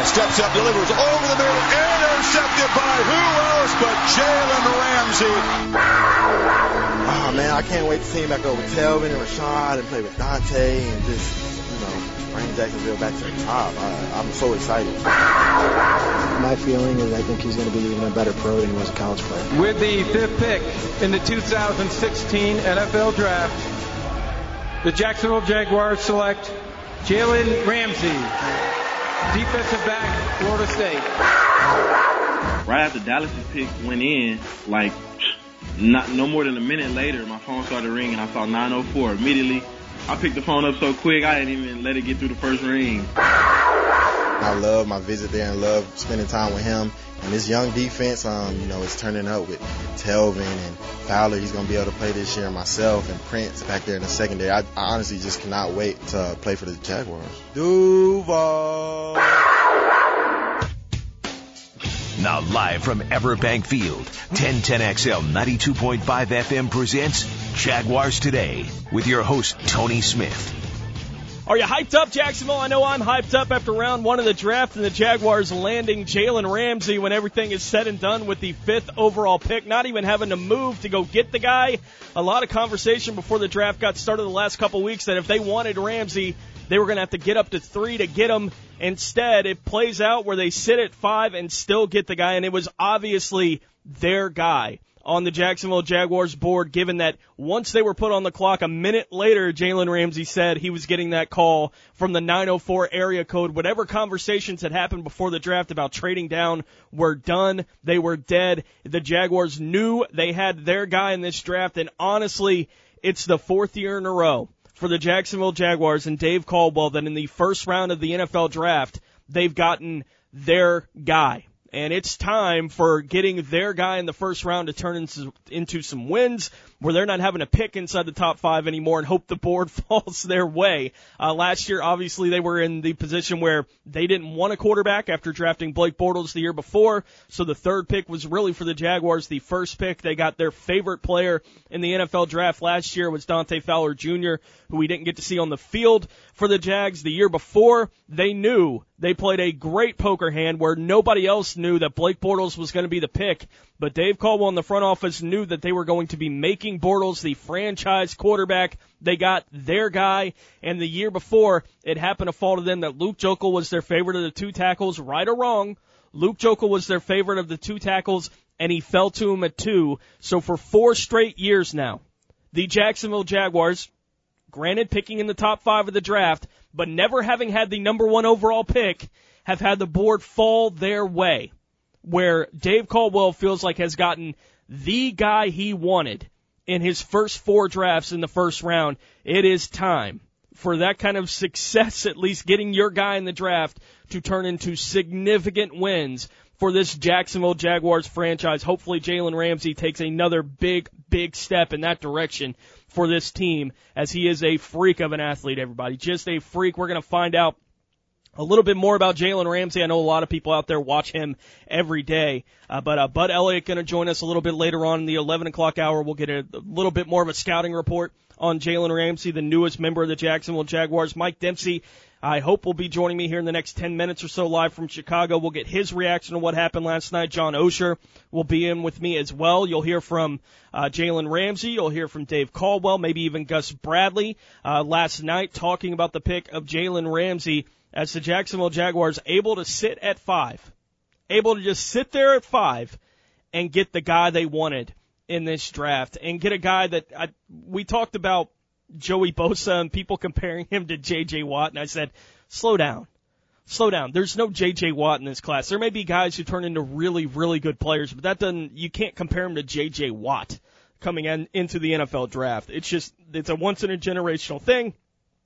Steps up, delivers over the middle, intercepted by who else but Jalen Ramsey. Oh, man, I can't wait to see him back over Telvin and Rashad and play with Dante and just, bring Jacksonville back to the top. I'm so excited. My feeling is I think he's going to be even a better pro than he was a college player. With the 5th pick in the 2016 NFL Draft, the Jacksonville Jaguars select Jalen Ramsey, defensive back, Florida State. Right after Dallas's pick went in, no more than a minute later, my phone started ringing. I saw 904 immediately. I picked the phone up so quick, I didn't even let it get through the first ring. I love my visit there and love spending time with him. And this young defense, is turning up with Telvin and Fowler. He's going to be able to play this year, myself and Prince back there in the secondary. I honestly just cannot wait to play for the Jaguars. Duval. Now live from Everbank Field, 1010XL 92.5 FM presents Jaguars Today with your host, Tony Smith. Are you hyped up, Jacksonville? I know I'm hyped up after round 1 of the draft and the Jaguars landing Jalen Ramsey when everything is said and done with the 5th overall pick, not even having to move to go get the guy. A lot of conversation before the draft got started the last couple weeks that if they wanted Ramsey, they were going to have to get up to 3 to get him. Instead, it plays out where they sit at 5 and still get the guy, and it was obviously their guy on the Jacksonville Jaguars board, given that once they were put on the clock, a minute later, Jalen Ramsey said he was getting that call from the 904 area code. Whatever conversations had happened before the draft about trading down were done. They were dead. The Jaguars knew they had their guy in this draft, and honestly, it's the 4th year in a row for the Jacksonville Jaguars and Dave Caldwell that in the first round of the NFL draft, they've gotten their guy. And it's time for getting their guy in the first round to turn into some wins where they're not having to pick inside the top 5 anymore and hope the board falls their way. Last year, obviously, they were in the position where they didn't want a quarterback after drafting Blake Bortles the year before. So the 3rd pick was really for the Jaguars. The 1st pick, they got their favorite player in the NFL draft last year was Dante Fowler Jr., who we didn't get to see on the field for the Jags. The year before, they knew they played a great poker hand where nobody else knew that Blake Bortles was going to be the pick. But Dave Caldwell and the front office knew that they were going to be making Bortles the franchise quarterback. They got their guy, and the year before, it happened to fall to them that Luke Joeckel was their favorite of the 2 tackles, right or wrong. Luke Joeckel was their favorite of the 2 tackles, and he fell to him at 2. So for 4 straight years now, the Jacksonville Jaguars, granted picking in the top 5 of the draft, but never having had the number 1 overall pick, have had the board fall their way, where Dave Caldwell feels like has gotten the guy he wanted in his first 4 drafts in the first round. It is time for that kind of success, at least getting your guy in the draft, to turn into significant wins for this Jacksonville Jaguars franchise. Hopefully Jalen Ramsey takes another big step in that direction for this team, as he is a freak of an athlete, everybody. Just a freak. We're going to find out a little bit more about Jalen Ramsey. I know a lot of people out there watch him every day. But Bud Elliott going to join us a little bit later on in the 11 o'clock hour. We'll get a little bit more of a scouting report on Jalen Ramsey, the newest member of the Jacksonville Jaguars. Mike Dempsey, I hope, will be joining me here in the next 10 minutes or so live from Chicago. We'll get his reaction to what happened last night. John Osher will be in with me as well. You'll hear from Jalen Ramsey. You'll hear from Dave Caldwell, maybe even Gus Bradley last night talking about the pick of Jalen Ramsey as the Jacksonville Jaguars able to sit at 5, able to just sit there at 5 and get the guy they wanted in this draft and get a guy that we talked about Joey Bosa and people comparing him to J.J. Watt, and I said, slow down. Slow down. There's no J.J. Watt in this class. There may be guys who turn into really, really good players, but you can't compare him to J.J. Watt coming into the NFL draft. It's a once-in-a-generational thing.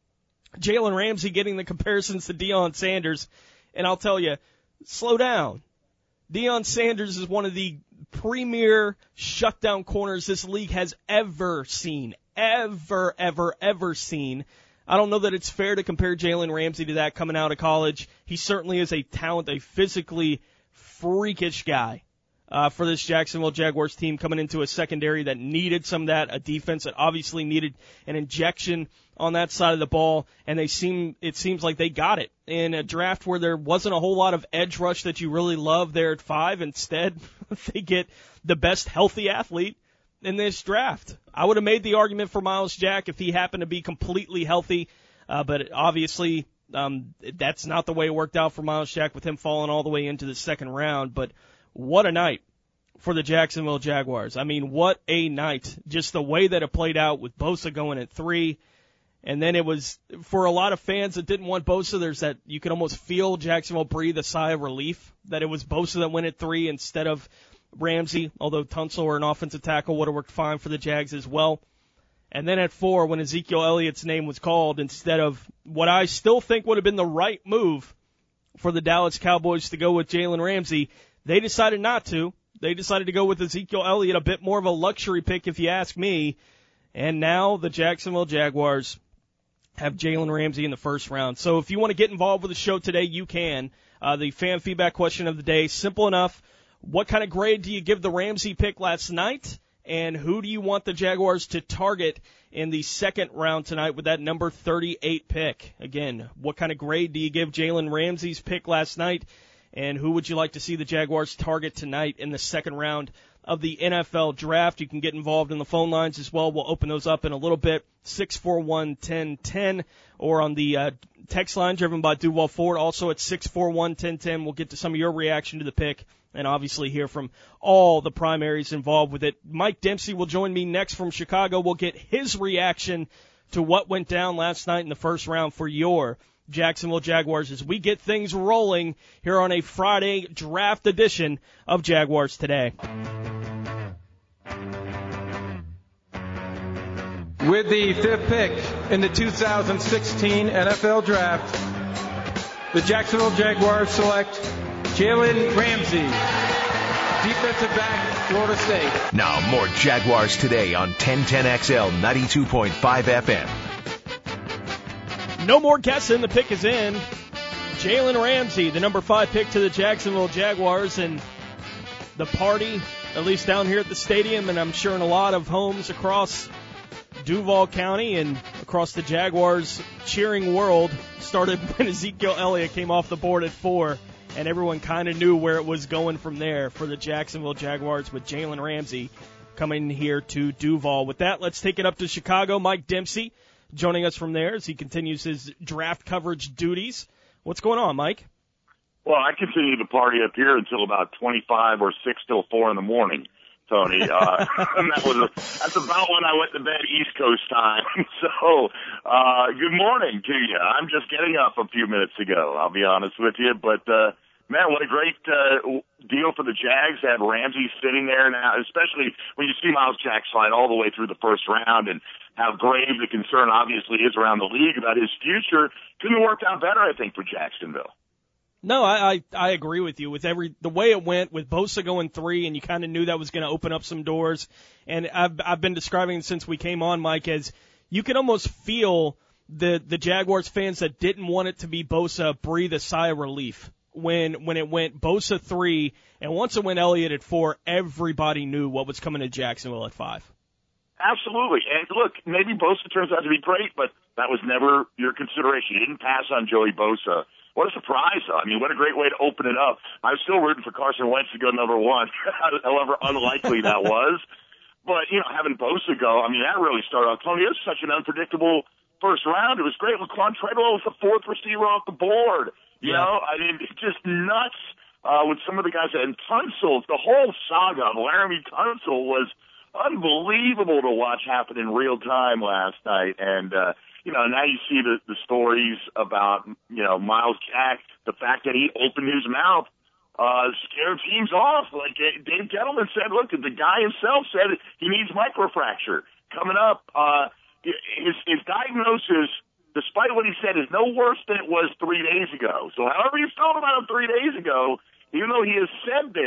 Jalen Ramsey getting the comparisons to Deion Sanders, and I'll tell you, slow down. Deion Sanders is one of the premier shutdown corners this league has ever seen. Ever seen. I don't know that it's fair to compare Jalen Ramsey to that coming out of college. He certainly is a talent, a physically freakish guy. for this Jacksonville Jaguars team coming into a secondary that needed some of that, a defense that obviously needed an injection on that side of the ball, and it seems like they got it in a draft where there wasn't a whole lot of edge rush that you really love there at 5. Instead, they get the best healthy athlete in this draft. I would have made the argument for Myles Jack if he happened to be completely healthy, but obviously that's not the way it worked out for Myles Jack with him falling all the way into the second round. But what a night for the Jacksonville Jaguars. I mean, what a night. Just the way that it played out with Bosa going at 3. And then it was, for a lot of fans that didn't want Bosa, there's that, you could almost feel Jacksonville breathe a sigh of relief that it was Bosa that went at 3 instead of Ramsey, although Tunsil or an offensive tackle would have worked fine for the Jags as well. And then at 4, when Ezekiel Elliott's name was called, instead of what I still think would have been the right move for the Dallas Cowboys to go with Jalen Ramsey, they decided not to. They decided to go with Ezekiel Elliott, a bit more of a luxury pick if you ask me. And now the Jacksonville Jaguars have Jalen Ramsey in the first round. So if you want to get involved with the show today, you can. The fan feedback question of the day, simple enough. What kind of grade do you give the Ramsey pick last night? And who do you want the Jaguars to target in the second round tonight with that number 38 pick? Again, what kind of grade do you give Jalen Ramsey's pick last night? And who would you like to see the Jaguars target tonight in the second round of the NFL draft? You can get involved in the phone lines as well. We'll open those up in a little bit, 641-1010, or on the text line driven by Duval Ford, also at 641-1010. We'll get to some of your reaction to the pick and obviously hear from all the primaries involved with it. Mike Dempsey will join me next from Chicago. We'll get his reaction to what went down last night in the first round for your Jacksonville Jaguars as we get things rolling here on a Friday draft edition of Jaguars Today. With the 5th pick in the 2016 NFL Draft, the Jacksonville Jaguars select Jalen Ramsey, defensive back, Florida State. Now more Jaguars Today on 1010XL 92.5 FM. No more guessing. The pick is in. Jalen Ramsey, the number 5 pick to the Jacksonville Jaguars, and the party, at least down here at the stadium, and I'm sure in a lot of homes across Duval County and across the Jaguars cheering world, started when Ezekiel Elliott came off the board at 4, and everyone kind of knew where it was going from there for the Jacksonville Jaguars with Jalen Ramsey coming here to Duval. With that, let's take it up to Chicago. Mike Dempsey joining us from there as he continues his draft coverage duties. What's going on, Mike? Well, I continue to party up here until about 25 or 6 till 4 in the morning, Tony. And that's about when I went to bed East Coast time. So, good morning to you. I'm just getting up a few minutes ago, I'll be honest with you. But, man, what a great deal for the Jags to have Ramsey sitting there now, especially when you see Myles Jack slide all the way through the first round and how grave the concern obviously is around the league about his future. Couldn't have worked out better, I think, for Jacksonville. No, I agree with you. With the way it went, with Bosa going 3, and you kind of knew that was going to open up some doors. And I've been describing since we came on, Mike, as you could almost feel the Jaguars fans that didn't want it to be Bosa breathe a sigh of relief when it went Bosa 3, and once it went Elliott at 4, everybody knew what was coming to Jacksonville at 5. Absolutely. And look, maybe Bosa turns out to be great, but that was never your consideration. You didn't pass on Joey Bosa. What a surprise, though. I mean, what a great way to open it up. I'm still rooting for Carson Wentz to go number 1, however unlikely that was. But, you know, having Bosa go, I mean, that really started off. Tony, it was such an unpredictable first round. It was great. Laquan Treadwell was the 4th receiver off the board. You know, I mean, it's just nuts with some of the guys. And Tunsil, the whole saga of Laramie Tunsil was unbelievable to watch happen in real time last night. And, you know, now you see the stories about, you know, Myles Jack, the fact that he opened his mouth, scared teams off. Like Dave Gettleman said, look, the guy himself said he needs microfracture. Coming up, his diagnosis, despite what he said, is no worse than it was 3 days ago. So however you felt about him 3 days ago, even though he has said this,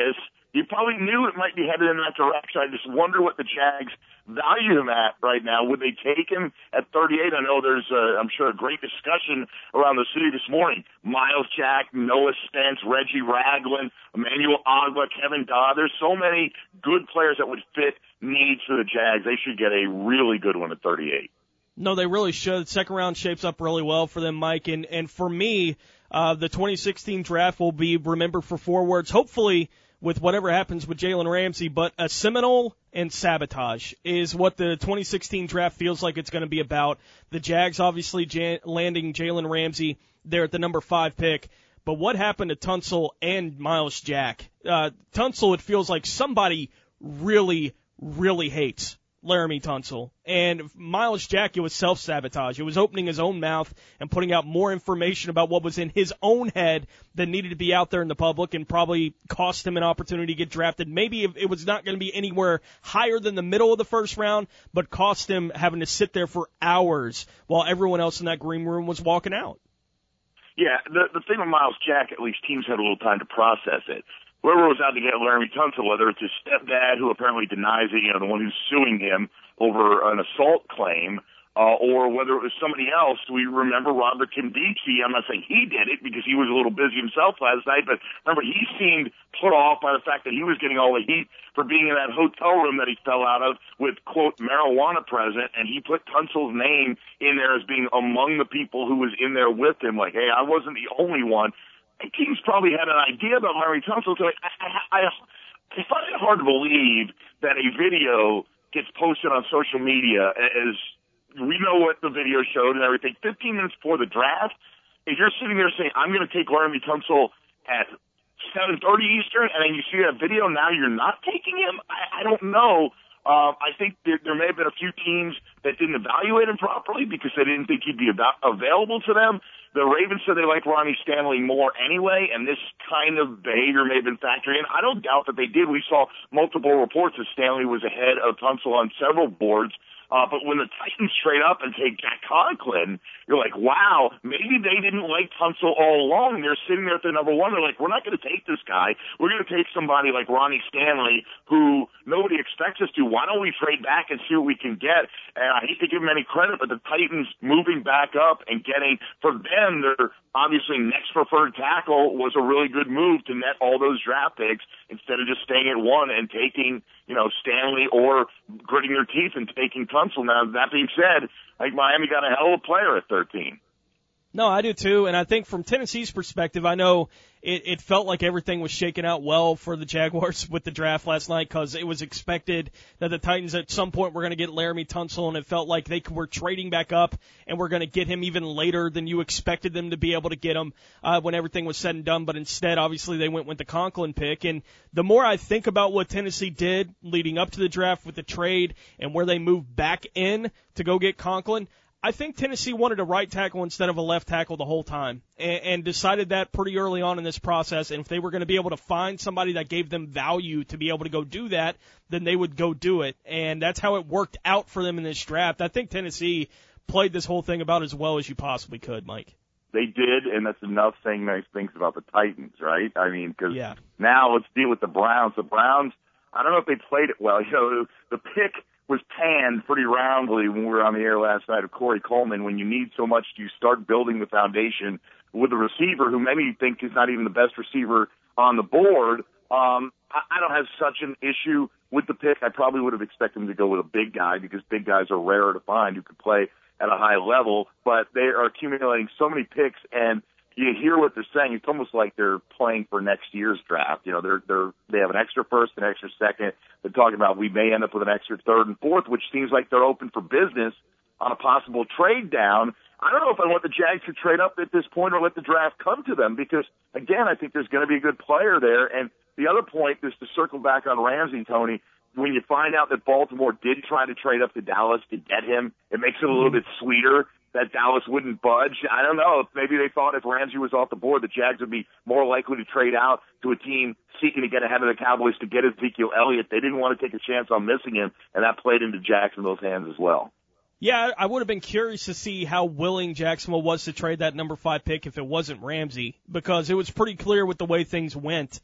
you probably knew it might be headed in that direction. I just wonder what the Jags value him at right now. Would they take him at 38? I know there's, I'm sure, a great discussion around the city this morning. Miles Jack, Noah Spence, Reggie Ragland, Emmanuel Ogbah, Kevin Dodd. There's so many good players that would fit needs for the Jags. They should get a really good one at 38. No, they really should. Second round shapes up really well for them, Mike. And for me, the 2016 draft will be remembered for 4 words, hopefully with whatever happens with Jalen Ramsey, but a Seminole and sabotage is what the 2016 draft feels like it's going to be about. The Jags obviously landing Jalen Ramsey there at the number 5 pick. But what happened to Tunsil and Miles Jack? Tunsil, it feels like somebody really, really hates Laramie Tunsil. And Miles Jack, it was self-sabotage. It was opening his own mouth and putting out more information about what was in his own head that needed to be out there in the public and probably cost him an opportunity to get drafted. Maybe it was not going to be anywhere higher than the middle of the first round, but cost him having to sit there for hours while everyone else in that green room was walking out. Yeah, the thing with Miles Jack, at least teams had a little time to process it. Whoever was out to get Laramie Tunsil, whether it's his stepdad, who apparently denies it, the one who's suing him over an assault claim, or whether it was somebody else. We remember Robert Kimdichie. I'm not saying he did it because he was a little busy himself last night, but remember, he seemed put off by the fact that he was getting all the heat for being in that hotel room that he fell out of with, quote, marijuana present, and he put Tunsil's name in there as being among the people who was in there with him, like, hey, I wasn't the only one. Teams probably had an idea about Laramie Tunsil, so I find it hard to believe that a video gets posted on social media as we know what the video showed and everything. 15 minutes before the draft, if you're sitting there saying, I'm going to take Laramie Tunsil at 7:30 Eastern, and then you see that video, now you're not taking him? I don't know. I think there may have been a few teams that didn't evaluate him properly because they didn't think he'd be available to them. The Ravens said they liked Ronnie Stanley more anyway, and this kind of behavior may have been factoring in. I don't doubt that they did. We saw multiple reports that Stanley was ahead of Tunsil on several boards. But when the Titans trade up and take Jack Conklin, you're like, wow, maybe they didn't like Tunsil all along. They're sitting there at the number 1. They're like, we're not going to take this guy. We're going to take somebody like Ronnie Stanley, who nobody expects us to. Why don't we trade back and see what we can get? And I hate to give them any credit, but the Titans moving back up and getting, for them, their obviously next preferred tackle was a really good move to net all those draft picks instead of just staying at 1 and taking, Stanley or gritting their teeth and taking Tunsil. Now, that being said, I think Miami got a hell of a player at 13. No, I do too, and I think from Tennessee's perspective, I know it felt like everything was shaking out well for the Jaguars with the draft last night because it was expected that the Titans at some point were going to get Laramie Tunsil, and it felt like they were trading back up and were going to get him even later than you expected them to be able to get him when everything was said and done. But instead, obviously, they went with the Conklin pick. And the more I think about what Tennessee did leading up to the draft with the trade and where they moved back in to go get Conklin, I think Tennessee wanted a right tackle instead of a left tackle the whole time and decided that pretty early on in this process. And if they were going to be able to find somebody that gave them value to be able to go do that, then they would go do it. And that's how it worked out for them in this draft. I think Tennessee played this whole thing about as well as you possibly could, Mike. They did, and that's enough saying nice things about the Titans, right? I mean, because now let's deal with the Browns. The Browns, I don't know if they played it well. The pick was panned pretty roundly when we were on the air last night of Corey Coleman. When you need so much, you start building the foundation with a receiver who many think is not even the best receiver on the board. I don't have such an issue with the pick. I probably would have expected him to go with a big guy because big guys are rarer to find who could play at a high level, but they are accumulating so many picks, and you hear what they're saying. It's almost like they're playing for next year's draft. They have an extra first, an extra second. They're talking about we may end up with an extra third and fourth, which seems like they're open for business on a possible trade down. I don't know if I want the Jags to trade up at this point or let the draft come to them because, again, I think there's going to be a good player there. And the other point is to circle back on Ramsey, Tony. When you find out that Baltimore did try to trade up to Dallas to get him, it makes it a little bit sweeter that Dallas wouldn't budge. I don't know. Maybe they thought if Ramsey was off the board, the Jags would be more likely to trade out to a team seeking to get ahead of the Cowboys to get Ezekiel Elliott. They didn't want to take a chance on missing him, and that played into Jacksonville's hands as well. Yeah, I would have been curious to see how willing Jacksonville was to trade that number 5 pick if it wasn't Ramsey, because it was pretty clear with the way things went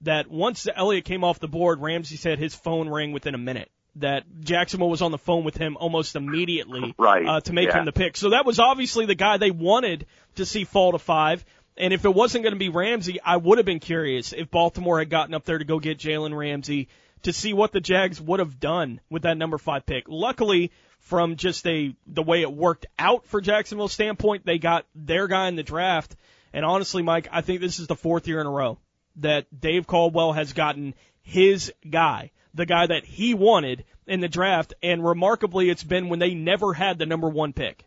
that once Elliott came off the board, Ramsey said his phone rang within a minute, that Jacksonville was on the phone with him almost immediately to make him the pick. So that was obviously the guy they wanted to see fall to 5. And if it wasn't going to be Ramsey, I would have been curious if Baltimore had gotten up there to go get Jalen Ramsey to see what the Jags would have done with that number 5 pick. Luckily, from just the way it worked out for Jacksonville's standpoint, they got their guy in the draft. And honestly, Mike, I think this is the 4th year in a row that Dave Caldwell has gotten his guy, the guy that he wanted in the draft. And remarkably, it's been when they never had the number 1 pick.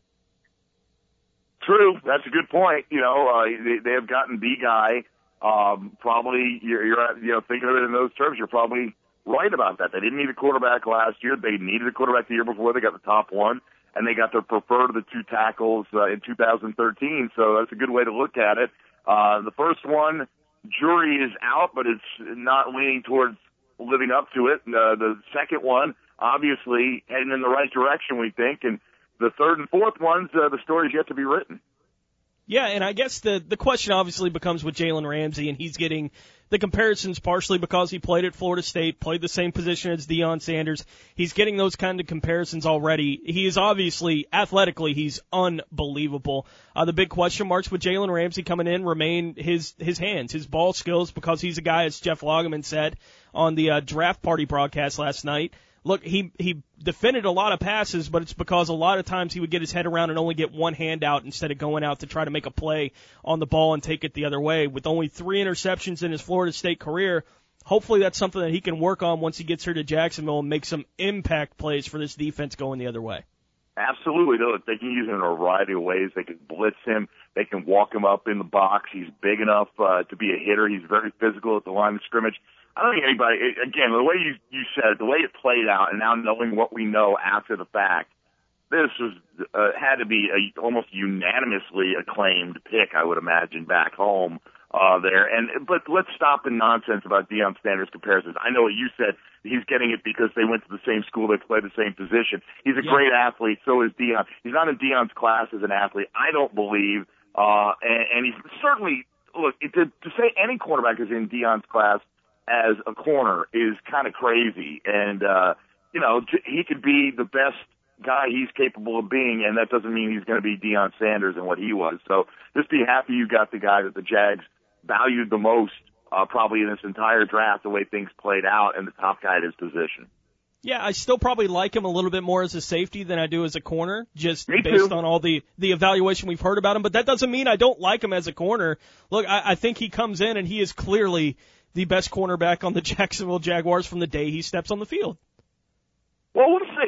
True. That's a good point. They have gotten the guy. Probably you're thinking of it in those terms. You're probably right about that. They didn't need a quarterback last year. They needed a quarterback the year before. They got the top one, and they got their preferred of the 2 tackles in 2013. So that's a good way to look at it. The first one, jury is out, but it's not leaning towards living up to it. The second one, obviously, heading in the right direction, we think. And the third and fourth ones, the story's yet to be written. Yeah, and I guess the question obviously becomes with Jalen Ramsey, and he's getting the comparisons partially because he played at Florida State, played the same position as Deion Sanders. He's getting those kind of comparisons already. He is obviously, athletically, he's unbelievable. The big question marks with Jalen Ramsey coming in remain his hands, his ball skills, because he's a guy, as Jeff Lageman said on the draft party broadcast last night. Look, he defended a lot of passes, but it's because a lot of times he would get his head around and only get one hand out instead of going out to try to make a play on the ball and take it the other way. With only 3 interceptions in his Florida State career, hopefully that's something that he can work on once he gets here to Jacksonville and make some impact plays for this defense going the other way. Absolutely. They can use him in a variety of ways. They can blitz him. They can walk him up in the box. He's big enough to be a hitter. He's very physical at the line of scrimmage. I don't think anybody, again, the way you said it, the way it played out, and now knowing what we know after the fact, this was had to be a almost unanimously acclaimed pick, I would imagine, back home there. But let's stop the nonsense about Deion Sanders comparisons. I know what you said. He's getting it because they went to the same school, they play the same position. He's a great athlete, so is Deion. He's not in Deion's class as an athlete, I don't believe. And he's certainly, look, to say any quarterback is in Deion's class as a corner is kind of crazy. And, he could be the best guy he's capable of being, and that doesn't mean he's going to be Deion Sanders and what he was. So just be happy you got the guy that the Jags valued the most, probably in this entire draft, the way things played out, and the top guy at his position. Yeah, I still probably like him a little bit more as a safety than I do as a corner, just based on all the evaluation we've heard about him. But that doesn't mean I don't like him as a corner. Look, I think he comes in and he is clearly the best cornerback on the Jacksonville Jaguars from the day he steps on the field. Well, we'll see.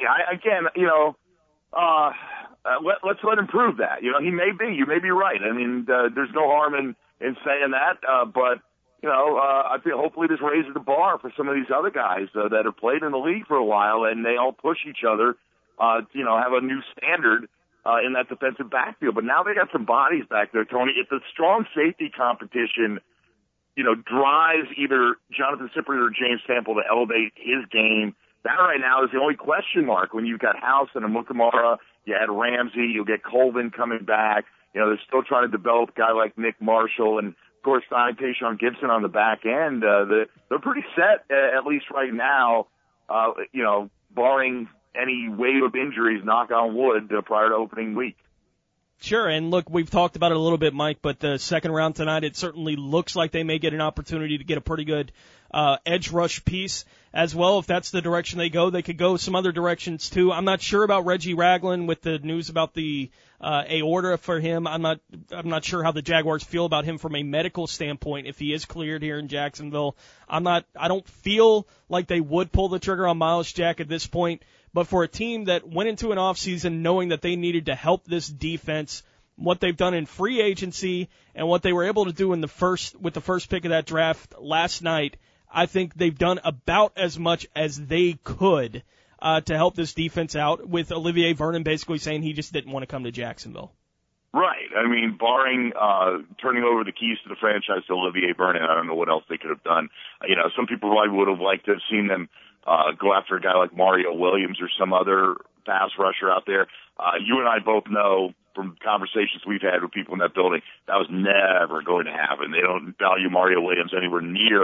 Let's let him prove that. He may be. You may be right. I mean, there's no harm in saying that. But I feel hopefully this raises the bar for some of these other guys that have played in the league for a while, and they all push each other. Have a new standard in that defensive backfield. But now they got some bodies back there, Tony. If the strong safety competition drives either Jonathan Cyprien or James Sample to elevate his game, that right now is the only question mark. When you've got House and Amukamara, you had Ramsey, you'll get Colvin coming back. They're still trying to develop a guy like Nick Marshall and, of course, signing Tayshaun Gibson on the back end. They're pretty set, at least right now, barring any wave of injuries, knock on wood, prior to opening week. Sure, and look, we've talked about it a little bit, Mike, but the second round tonight, it certainly looks like they may get an opportunity to get a pretty good edge rush piece as well. If that's the direction they go, they could go some other directions too. I'm not sure about Reggie Ragland with the news about the aorta for him. I'm not sure how the Jaguars feel about him from a medical standpoint if he is cleared here in Jacksonville. I don't feel like they would pull the trigger on Myles Jack at this point. But for a team that went into an offseason knowing that they needed to help this defense, what they've done in free agency and what they were able to do with the first pick of that draft last night, I think they've done about as much as they could to help this defense out, with Olivier Vernon basically saying he just didn't want to come to Jacksonville. Right. I mean, barring turning over the keys to the franchise to Olivier Vernon, I don't know what else they could have done. Some people probably would have liked to have seen them go after a guy like Mario Williams or some other pass rusher out there. You and I both know from conversations we've had with people in that building, that was never going to happen. They don't value Mario Williams anywhere near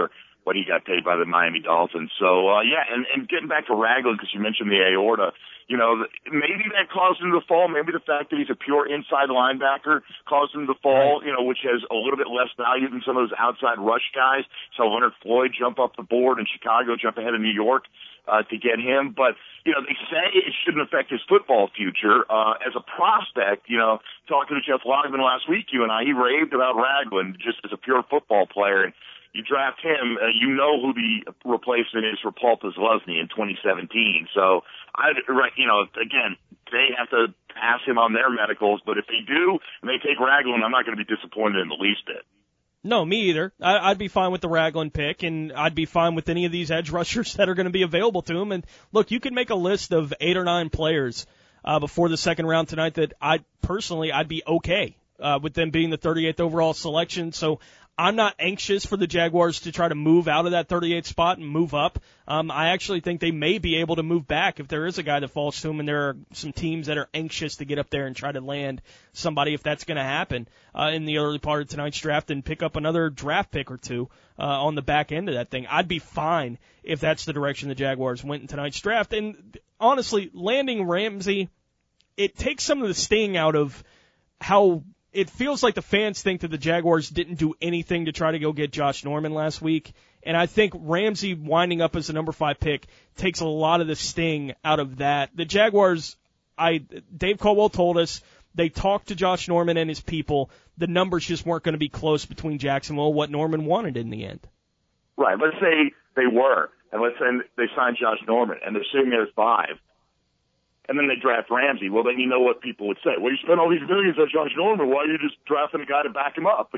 what he got paid by the Miami Dolphins. So, and getting back to Ragland, because you mentioned the aorta, maybe that caused him to fall. Maybe the fact that he's a pure inside linebacker caused him to fall, which has a little bit less value than some of those outside rush guys. So Leonard Floyd jump up the board and Chicago jump ahead of New York to get him. But, they say it shouldn't affect his football future. As a prospect, talking to Jeff Logman last week, you and I, he raved about Ragland just as a pure football player. And you draft him, who the replacement is for Paul Posluszny in 2017. So, again, they have to pass him on their medicals. But if they do, and they take Ragland, I'm not going to be disappointed in the least bit. No, me either. I'd be fine with the Ragland pick, and I'd be fine with any of these edge rushers that are going to be available to him. And, look, you can make a list of 8 or 9 players before the second round tonight that I'd be okay with them being the 38th overall selection. So I'm not anxious for the Jaguars to try to move out of that 38th spot and move up. I actually think they may be able to move back if there is a guy that falls to them, and there are some teams that are anxious to get up there and try to land somebody if that's going to happen in the early part of tonight's draft and pick up another draft pick or two on the back end of that thing. I'd be fine if that's the direction the Jaguars went in tonight's draft. And honestly, landing Ramsey, it takes some of the sting out of how it feels like the fans think that the Jaguars didn't do anything to try to go get Josh Norman last week. And I think Ramsey winding up as the number 5 pick takes a lot of the sting out of that. The Jaguars, Dave Caldwell told us, they talked to Josh Norman and his people. The numbers just weren't going to be close between Jacksonville and what Norman wanted in the end. Right. Let's say they were, and let's say they signed Josh Norman, and they're sitting there at 5. And then they draft Ramsey. Well, then you know what people would say. Well, you spent all these millions on Josh Norman. Why are you just drafting a guy to back him up?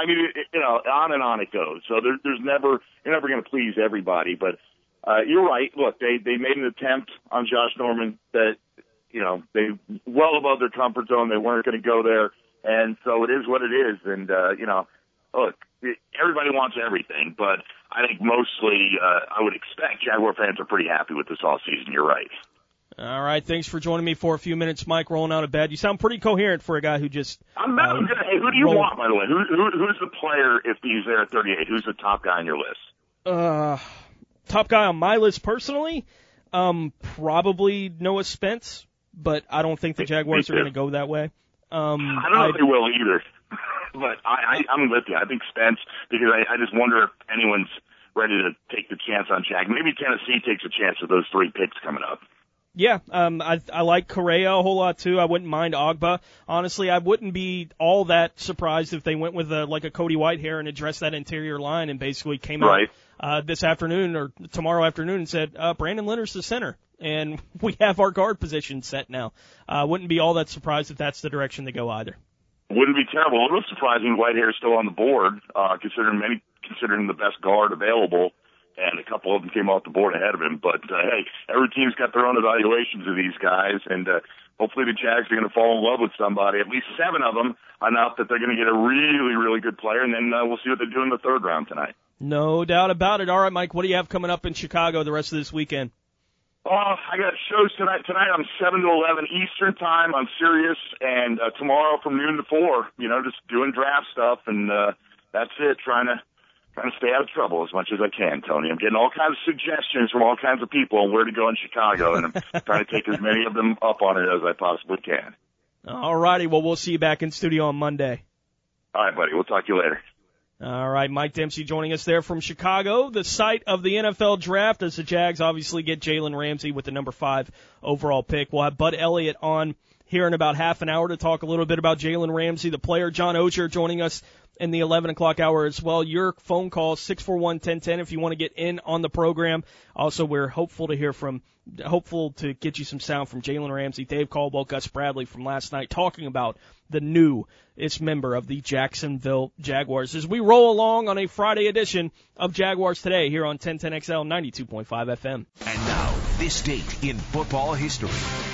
On and on it goes. So you're never going to please everybody. But you're right. Look, they made an attempt on Josh Norman that, they well above their comfort zone. They weren't going to go there. And so it is what it is. And, look, everybody wants everything. But I think mostly I would expect Jaguar fans are pretty happy with this offseason. You're right. All right, thanks for joining me for a few minutes, Mike, rolling out of bed. You sound pretty coherent for a guy who just... Hey, who do you want, by the way? Who's the player if he's there at 38? Who's the top guy on your list? Top guy on my list personally? Probably Noah Spence, but I don't think the Jaguars are going to go that way. I don't know if they will either, but I'm with you. I think Spence, because I just wonder if anyone's ready to take the chance on Jag. Maybe Tennessee takes a chance with those 3 picks coming up. Yeah, I like Correa a whole lot too. I wouldn't mind Ogba. Honestly, I wouldn't be all that surprised if they went with a Cody Whitehair and addressed that interior line and basically came out this afternoon or tomorrow afternoon and said, Brandon Leonard's the center, and we have our guard position set now. Wouldn't be all that surprised if that's the direction they go either. Wouldn't be terrible. A little surprising Whitehair is still on the board, considering the best guard available. And a couple of them came off the board ahead of him. But, hey, every team's got their own evaluations of these guys, and hopefully the Jags are going to fall in love with somebody, at least 7 of them, enough that they're going to get a really, really good player, and then we'll see what they do in the 3rd round tonight. No doubt about it. All right, Mike, what do you have coming up in Chicago the rest of this weekend? I got shows tonight. Tonight I'm 7 to 11 Eastern time on Sirius, and tomorrow from noon to 4, just doing draft stuff, and that's it, trying to stay out of trouble as much as I can, Tony. I'm getting all kinds of suggestions from all kinds of people on where to go in Chicago, and I'm trying to take as many of them up on it as I possibly can. All righty. Well, we'll see you back in studio on Monday. All right, buddy. We'll talk to you later. All right, Mike Dempsey joining us there from Chicago, the site of the NFL Draft, as the Jags obviously get Jalen Ramsey with the number 5 overall pick. We'll have Bud Elliott on here in about half an hour to talk a little bit about Jalen Ramsey, the player. John Ogier joining us in the 11 o'clock hour as well. Your phone call, 641-1010, if you want to get in on the program. Also, we're hopeful to get you some sound from Jalen Ramsey, Dave Caldwell, Gus Bradley from last night, talking about the newest member of the Jacksonville Jaguars as we roll along on a Friday edition of Jaguars Today here on 1010XL 92.5 FM. And now, this date in football history.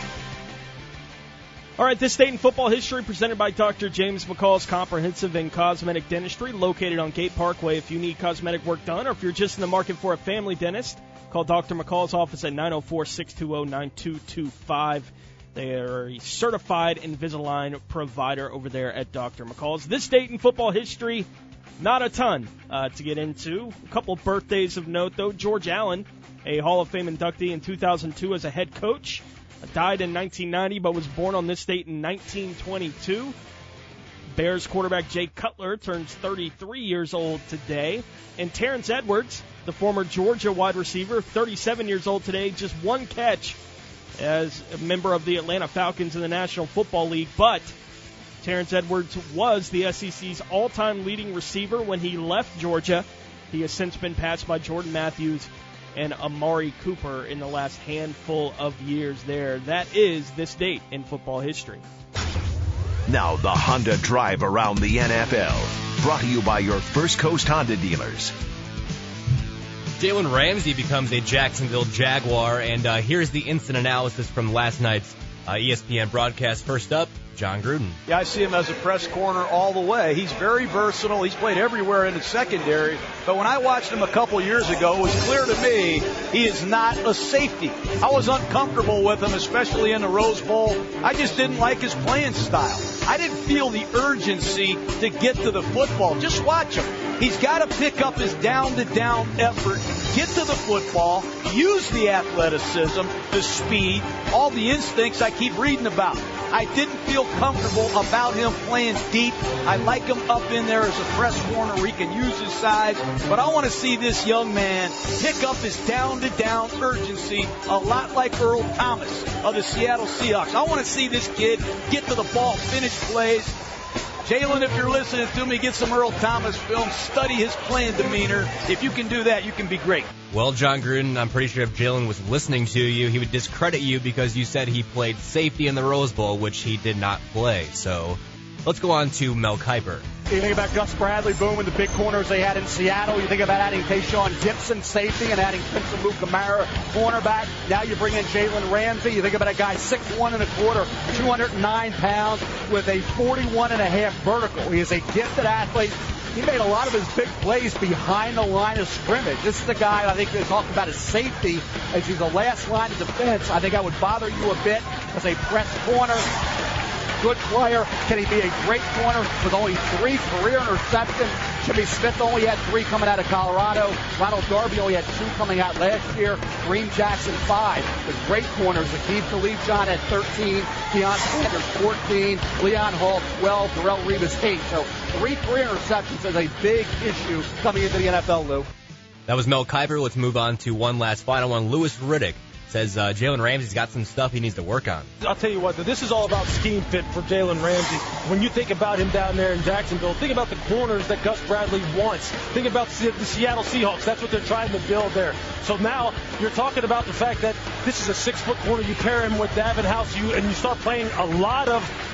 All right, this date in football history presented by Dr. James McCall's Comprehensive and Cosmetic Dentistry, located on Gate Parkway. If you need cosmetic work done or if you're just in the market for a family dentist, call Dr. McCall's office at 904-620-9225. They are a certified Invisalign provider over there at Dr. McCall's. This date in football history, Not a ton to get into. A couple birthdays of note, though. George Allen, a Hall of Fame inductee in 2002 as a head coach, died in 1990 but was born on this date in 1922. Bears quarterback Jay Cutler turns 33 years old today. And Terrence Edwards, the former Georgia wide receiver, 37 years old today, just one catch as a member of the Atlanta Falcons in the National Football League. But Terrence Edwards was the SEC's all-time leading receiver when he left Georgia. He has since been passed by Jordan Matthews and Amari Cooper in the last handful of years there. That is this date in football history. Now the Honda Drive around the NFL. Brought to you by your First Coast Honda dealers. Jalen Ramsey becomes a Jacksonville Jaguar, and here's the instant analysis from last night's ESPN broadcast. First up, John Gruden. Yeah, I see him as a press corner all the way. He's very versatile. He's played everywhere in the secondary. But when I watched him a couple years ago, it was clear to me he is not a safety. I was uncomfortable with him, especially in the Rose Bowl. I just didn't like his playing style. I didn't feel the urgency to get to the football. Just watch him. He's got to pick up his down-to-down effort, get to the football, use the athleticism, the speed, all the instincts I keep reading about. I didn't feel comfortable about him playing deep. I like him up in there as a press corner where he can use his size. But I want to see this young man pick up his down-to-down urgency, a lot like Earl Thomas of the Seattle Seahawks. I want to see this kid get to the ball, finish plays. Jalen, if you're listening to me, get some Earl Thomas film, study his playing demeanor. If you can do that, you can be great. Well, John Gruden, I'm pretty sure if Jalen was listening to you, he would discredit you because you said he played safety in the Rose Bowl, which he did not play. So let's go on to Mel Kiper. You think about Gus Bradley, boom, and the big corners they had in Seattle. You think about adding Tayshaun Gibson, safety, and adding Prince Amukamara, cornerback. Now you bring in Jalen Ramsey. You think about a guy 6'1 and a quarter, 209 pounds, with a 41 and a half vertical. He is a gifted athlete. He made a lot of his big plays behind the line of scrimmage. This is the guy I think they talk about as safety, as he's the last line of defense. I think that would bother you a bit as a press corner. Good player. Can he be a great corner with only 3 career interceptions? Jimmy Smith only had 3 coming out of Colorado. Ronald Darby only had 2 coming out last year. Kareem Jackson 5. The great corners. Akeem Khalid-John at 13. Deion Sanders 14. Leon Hall 12. Darrelle Revis 8. So 3 career interceptions is a big issue coming into the NFL, Lou. That was Mel Kiper. Let's move on to one last final one. Louis Riddick says Jalen Ramsey's got some stuff he needs to work on. I'll tell you what, this is all about scheme fit for Jalen Ramsey. When you think about him down there in Jacksonville, think about the corners that Gus Bradley wants. Think about the Seattle Seahawks. That's what they're trying to build there. So now you're talking about the fact that this is a 6-foot corner. You pair him with Davin House, and you start playing a lot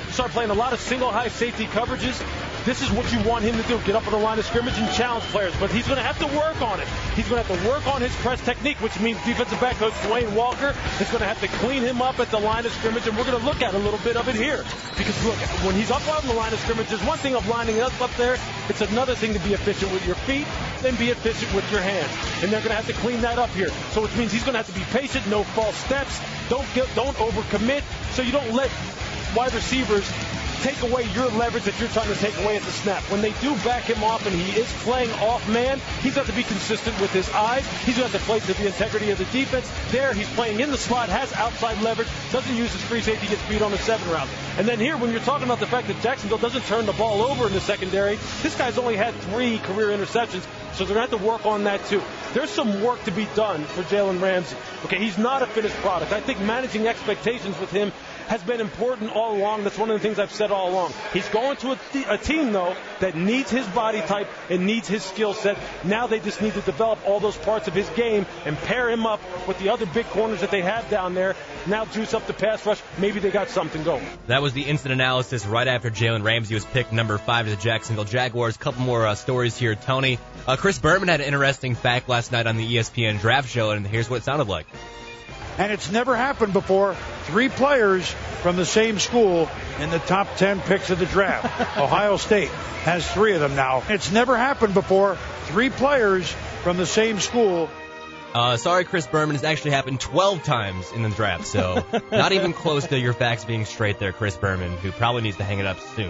of single high safety coverages. This is what you want him to do, get up on the line of scrimmage and challenge players. But he's going to have to work on it. He's going to have to work on his press technique, which means defensive back coach Dwayne Walker is going to have to clean him up at the line of scrimmage, and we're going to look at a little bit of it here. Because, look, when he's up on the line of scrimmage, there's one thing of lining up there. It's another thing to be efficient with your feet, then be efficient with your hands. And they're going to have to clean that up here. So which means he's going to have to be patient, no false steps, don't overcommit, so you don't let wide receivers take away your leverage that you're trying to take away at the snap. When they do back him off and he is playing off man, he's got to be consistent with his eyes. He's got to play to the integrity of the defense. There, he's playing in the slot, has outside leverage, doesn't use his free safety, gets beat on the 7 route. And then here, when you're talking about the fact that Jacksonville doesn't turn the ball over in the secondary, this guy's only had 3 career interceptions, so they're going to have to work on that too. There's some work to be done for Jalen Ramsey. Okay, he's not a finished product. I think managing expectations with him has been important all along. That's one of the things I've said all along. He's going to a team, though, that needs his body type and needs his skill set. Now they just need to develop all those parts of his game and pair him up with the other big corners that they have down there. Now juice up the pass rush. Maybe they got something going. That was the instant analysis right after Jalen Ramsey was picked number 5 to the Jacksonville Jaguars. A couple more stories here, Tony. Chris Berman had an interesting fact last night on the ESPN Draft Show, and here's what it sounded like. And it's never happened before. 3 players from the same school in the top 10 picks of the draft. Ohio State has 3 of them now. It's never happened before. 3 players from the same school. Sorry, Chris Berman. It's actually happened 12 times in the draft, so not even close to your facts being straight there, Chris Berman, who probably needs to hang it up soon.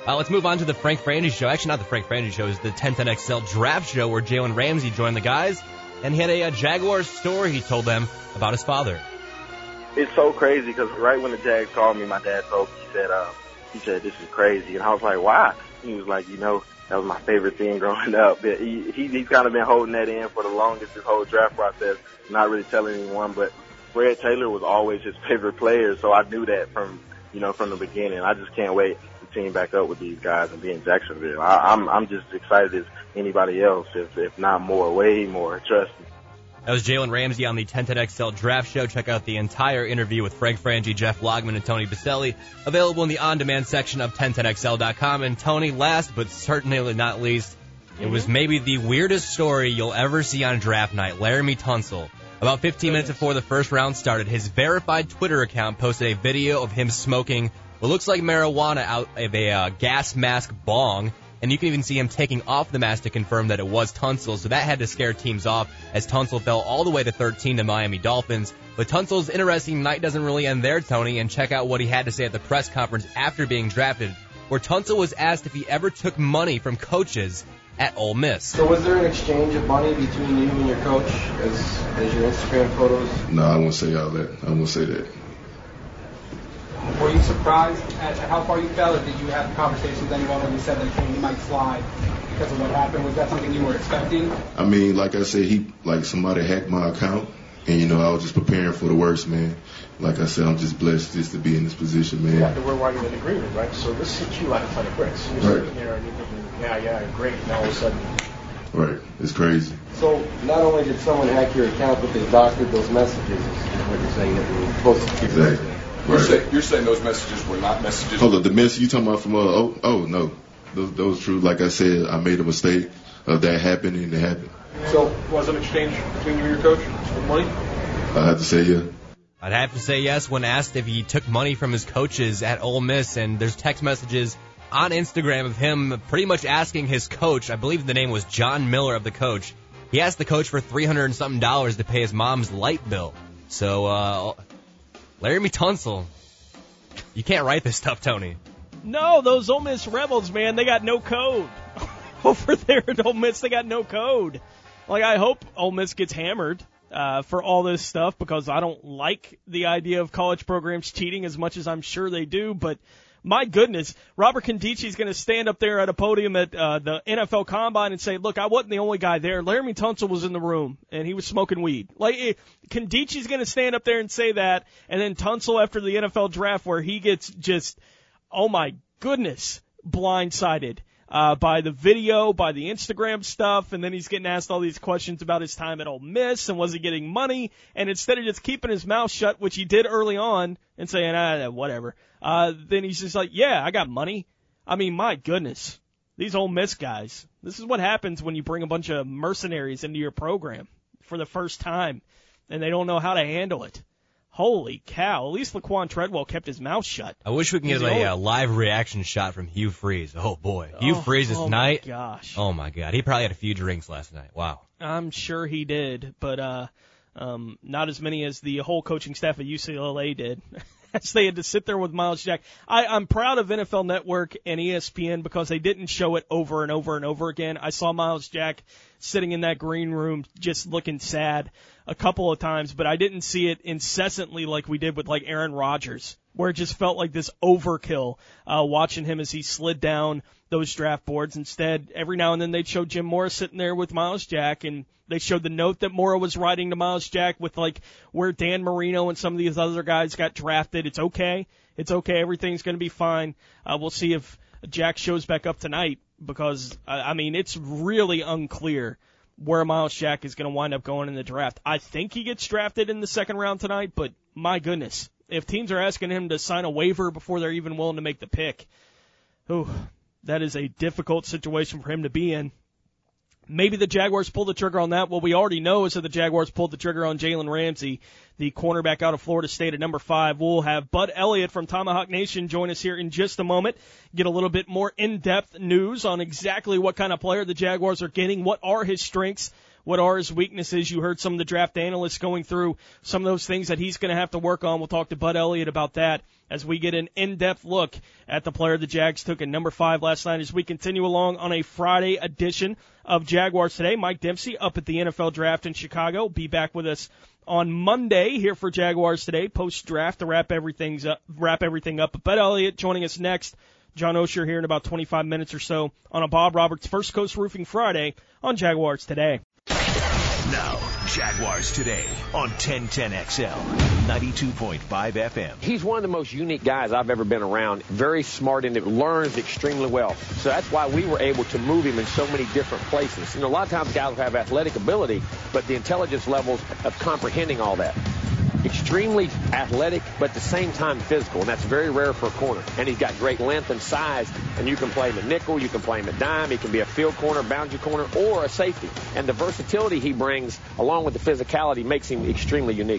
Let's move on to the Frank Frangie Show. Actually, not the Frank Frangie Show. It's the 1010XL Draft Show where Jalen Ramsey joined the guys, and he had a Jaguars story he told them about his father. It's so crazy because right when the Jags called me, my dad told me, he said, this is crazy. And I was like, why? He was like, that was my favorite thing growing up. He's kind of been holding that in for the longest, this whole draft process, not really telling anyone. But Fred Taylor was always his favorite player, so I knew that from the beginning. I just can't wait to team back up with these guys and be in Jacksonville. I'm just excited as anybody else, if not more, way more. Trust me. That was Jalen Ramsey on the 1010XL Draft Show. Check out the entire interview with Frank Frangie, Jeff Logman, and Tony Baselli, available in the on-demand section of 1010XL.com. And Tony, last but certainly not least, it was maybe the weirdest story you'll ever see on draft night. Laremy Tunsil. About 15 minutes before the first round started, his verified Twitter account posted a video of him smoking what looks like marijuana out of a gas mask bong. And you can even see him taking off the mask to confirm that it was Tunsil, so that had to scare teams off as Tunsil fell all the way to 13 to Miami Dolphins. But Tunsil's interesting night doesn't really end there, Tony, and check out what he had to say at the press conference after being drafted, where Tunsil was asked if he ever took money from coaches at Ole Miss. So was there an exchange of money between you and your coach as your Instagram photos? No, I won't say all that. I won't say that. Were you surprised at how far you fell, or did you have conversations with anyone when you said that you might slide because of what happened? Was that something you were expecting? I mean, like I said, somebody hacked my account, and, I was just preparing for the worst, man. Like I said, I'm just blessed just to be in this position, man. You have to wear while you're in agreement, right? So this hits you like a ton of bricks. You're sitting there and you're thinking, yeah, great, and all of a sudden... Right, it's crazy. So not only did someone hack your account, but they doctored those messages, is what you're saying that we were supposed to keep. Exactly. Right. You're saying those messages were not messages? Hold up, the message you talking about from, no. Those true. Like I said, I made a mistake of that happening, and it happened. So was an exchange between you and your coach for money? I have to say, yeah. I'd have to say yes when asked if he took money from his coaches at Ole Miss, and there's text messages on Instagram of him pretty much asking his coach, I believe the name was John Miller of the coach, he asked the coach for $300 and something to pay his mom's light bill. So, Laremy Tunsil, you can't write this stuff, Tony. No, those Ole Miss Rebels, man, they got no code. Over there at Ole Miss, they got no code. Like, I hope Ole Miss gets hammered for all this stuff because I don't like the idea of college programs cheating as much as I'm sure they do, but my goodness, Robert Condici's going to stand up there at a podium at the NFL Combine and say, look, I wasn't the only guy there. Laremy Tunsil was in the room, and he was smoking weed. Like, Condici's going to stand up there and say that, and then Tunsil after the NFL Draft where he gets just, oh my goodness, blindsided by the video, by the Instagram stuff, and then he's getting asked all these questions about his time at Ole Miss and was he getting money, and instead of just keeping his mouth shut, which he did early on, and saying, whatever, then he's just like, yeah, I got money. I mean, my goodness, these Ole Miss guys, this is what happens when you bring a bunch of mercenaries into your program for the first time, and they don't know how to handle it. Holy cow. At least Laquan Treadwell kept his mouth shut. I wish we could get a live reaction shot from Hugh Freeze. Oh, boy. Hugh Freeze's night. Oh, my gosh. Oh, my God. He probably had a few drinks last night. Wow. I'm sure he did, but not as many as the whole coaching staff at UCLA did. As they had to sit there with Miles Jack. I'm proud of NFL Network and ESPN because they didn't show it over and over and over again. I saw Miles Jack sitting in that green room just looking sad a couple of times, but I didn't see it incessantly like we did with like Aaron Rodgers, where it just felt like this overkill watching him as he slid down those draft boards. Instead, every now and then they'd show Jim Mora sitting there with Miles Jack, and they showed the note that Mora was writing to Miles Jack with like where Dan Marino and some of these other guys got drafted. It's okay. It's okay. Everything's going to be fine. We'll see if Jack shows back up tonight because, I mean, it's really unclear where Miles Jack is going to wind up going in the draft. I think he gets drafted in the second round tonight, but my goodness, if teams are asking him to sign a waiver before they're even willing to make the pick, that is a difficult situation for him to be in. Maybe the Jaguars pull the trigger on that. What we already know is that the Jaguars pulled the trigger on Jalen Ramsey, the cornerback out of Florida State at number 5. We'll have Bud Elliott from Tomahawk Nation join us here in just a moment, get a little bit more in-depth news on exactly what kind of player the Jaguars are getting, what are his strengths, what are his weaknesses. You heard some of the draft analysts going through some of those things that he's going to have to work on. We'll talk to Bud Elliott about that as we get an in-depth look at the player the Jags took at number 5 last night as we continue along on a Friday edition of Jaguars Today. Mike Dempsey up at the NFL Draft in Chicago. Be back with us on Monday here for Jaguars Today, post-draft to wrap everything up. But Bud Elliott joining us next. John Osher here in about 25 minutes or so on a Bob Roberts First Coast Roofing Friday on Jaguars Today. Now, Jaguars Today on 1010XL, 92.5 FM. He's one of the most unique guys I've ever been around. Very smart and learns extremely well. So that's why we were able to move him in so many different places. You know, a lot of times guys will have athletic ability, but the intelligence levels of comprehending all that. Extremely athletic, but at the same time physical, and that's very rare for a corner. And he's got great length and size, and you can play him at nickel, you can play him at dime, he can be a field corner, boundary corner, or a safety. And the versatility he brings, along with the physicality, makes him extremely unique.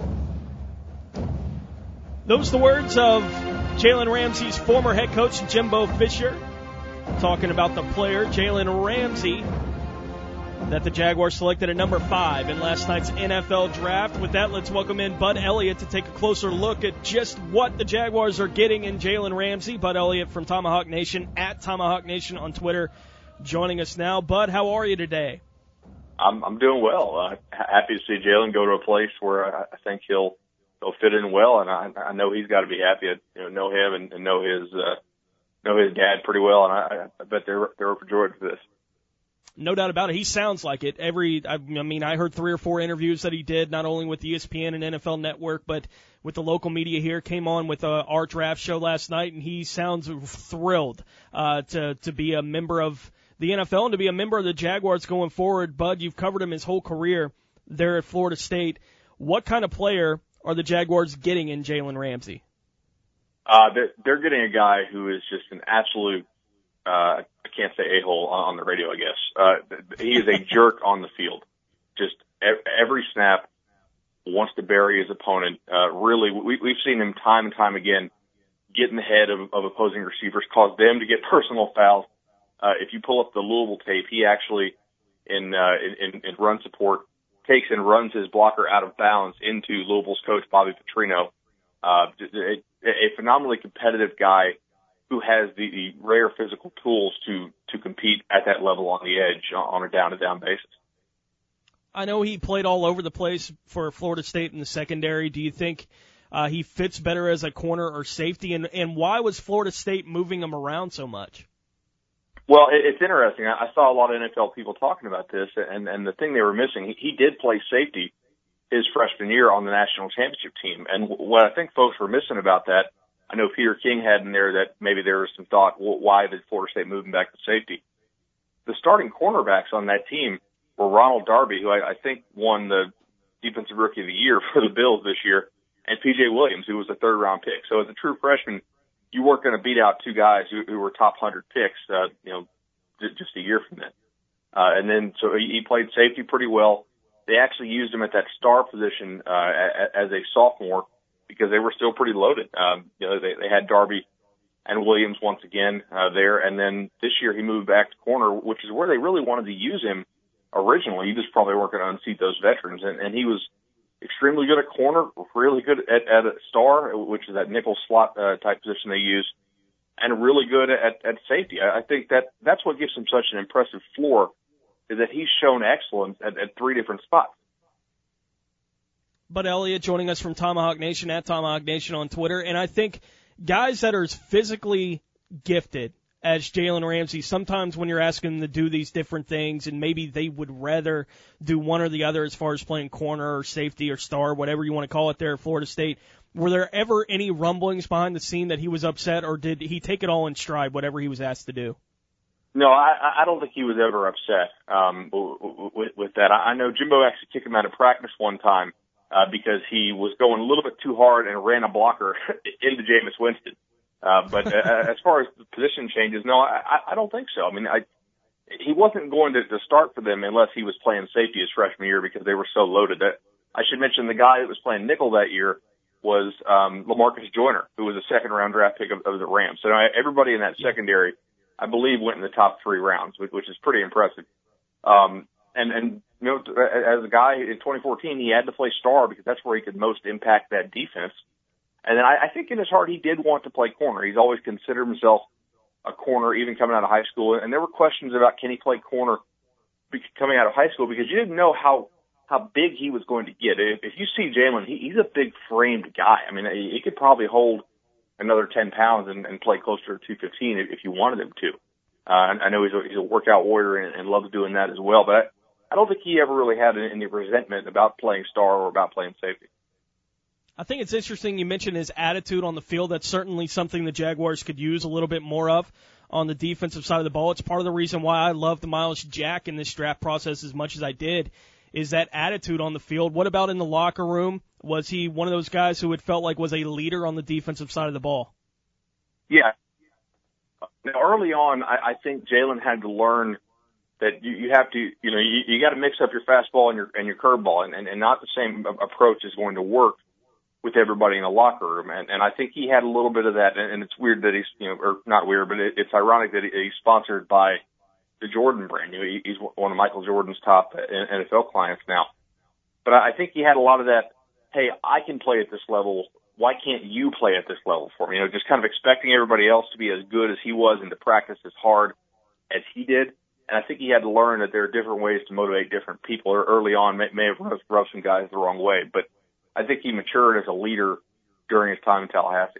Those are the words of Jalen Ramsey's former head coach, Jimbo Fisher, talking about the player, Jalen Ramsey, that the Jaguars selected at number 5 in last night's NFL Draft. With that, let's welcome in Bud Elliott to take a closer look at just what the Jaguars are getting in Jalen Ramsey. Bud Elliott from Tomahawk Nation, at Tomahawk Nation on Twitter, joining us now. Bud, how are you today? I'm doing well. Happy to see Jalen go to a place where I think he'll fit in well, and I know he's got to be happy. I know him and know his dad pretty well, and I bet they're overjoyed for this. No doubt about it. He sounds like it. I heard 3 or 4 interviews that he did, not only with ESPN and NFL Network, but with the local media here. Came on with our draft show last night, and he sounds thrilled to be a member of the NFL and to be a member of the Jaguars going forward. Bud, you've covered him his whole career there at Florida State. What kind of player are the Jaguars getting in Jalen Ramsey? They're getting a guy who is just an absolute I can't say a-hole on the radio, I guess. He is a jerk on the field. Just every snap wants to bury his opponent. Really, we've seen him time and time again get in the head of opposing receivers, cause them to get personal fouls. If you pull up the Louisville tape, he actually, in run support, takes and runs his blocker out of bounds into Louisville's coach, Bobby Petrino. A phenomenally competitive guy who has the rare physical tools to compete at that level on the edge on a down-to-down basis. I know he played all over the place for Florida State in the secondary. Do you think he fits better as a corner or safety? And why was Florida State moving him around so much? Well, it's interesting. I saw a lot of NFL people talking about this, and the thing they were missing, he did play safety his freshman year on the national championship team. And what I think folks were missing about that, I know Peter King had in there that maybe there was some thought, why did Florida State move him back to safety? The starting cornerbacks on that team were Ronald Darby, who I think won the Defensive Rookie of the Year for the Bills this year, and P.J. Williams, who was a third-round pick. So as a true freshman, you weren't going to beat out 2 guys who were top 100 picks, just a year from then. And then so he played safety pretty well. They actually used him at that star position as a sophomore, because they were still pretty loaded. They had Darby and Williams once again there, and then this year he moved back to corner, which is where they really wanted to use him originally. He just probably weren't going to unseat those veterans, and he was extremely good at corner, really good at a star, which is that nickel slot type position they use, and really good at safety. I think that's what gives him such an impressive floor, is that he's shown excellence at 3 different spots. Bud Elliott joining us from Tomahawk Nation, at Tomahawk Nation on Twitter. And I think guys that are as physically gifted as Jalen Ramsey, sometimes when you're asking them to do these different things, and maybe they would rather do one or the other as far as playing corner or safety or star, whatever you want to call it there at Florida State, were there ever any rumblings behind the scene that he was upset, or did he take it all in stride, whatever he was asked to do? No, I don't think he was ever upset with that. I know Jimbo actually kicked him out of practice one time, because he was going a little bit too hard and ran a blocker into Jameis Winston. But as far as the position changes, no, I don't think so. I mean, he wasn't going to start for them unless he was playing safety his freshman year, because they were so loaded. I should mention the guy that was playing nickel that year was LaMarcus Joyner, who was a second-round draft pick of the Rams. So everybody in that secondary, I believe, went in the top 3 rounds, which is pretty impressive. And as a guy in 2014, he had to play star because that's where he could most impact that defense. And then I think in his heart he did want to play corner. He's always considered himself a corner, even coming out of high school. And there were questions about can he play corner coming out of high school, because you didn't know how big he was going to get. If you see Jalen, he's a big framed guy. I mean, he could probably hold another 10 pounds and play closer to 215 if you wanted him to. I know he's a workout warrior and loves doing that as well, but I don't think he ever really had any resentment about playing star or about playing safety. I think it's interesting you mentioned his attitude on the field. That's certainly something the Jaguars could use a little bit more of on the defensive side of the ball. It's part of the reason why I loved Myles Jack in this draft process as much as I did, is that attitude on the field. What about in the locker room? Was he one of those guys who it felt like was a leader on the defensive side of the ball? Yeah. Now, early on, I think Jalen had to learn that you have to, you got to mix up your fastball and your curveball, and not the same approach is going to work with everybody in the locker room. And I think he had a little bit of that, and it's weird that he's, or not weird, but it's ironic that he's sponsored by the Jordan brand. He's one of Michael Jordan's top NFL clients now. But I think he had a lot of that, hey, I can play at this level. Why can't you play at this level for me? Just kind of expecting everybody else to be as good as he was and to practice as hard as he did. And I think he had to learn that there are different ways to motivate different people. Early on, may have rubbed some guys the wrong way, but I think he matured as a leader during his time in Tallahassee.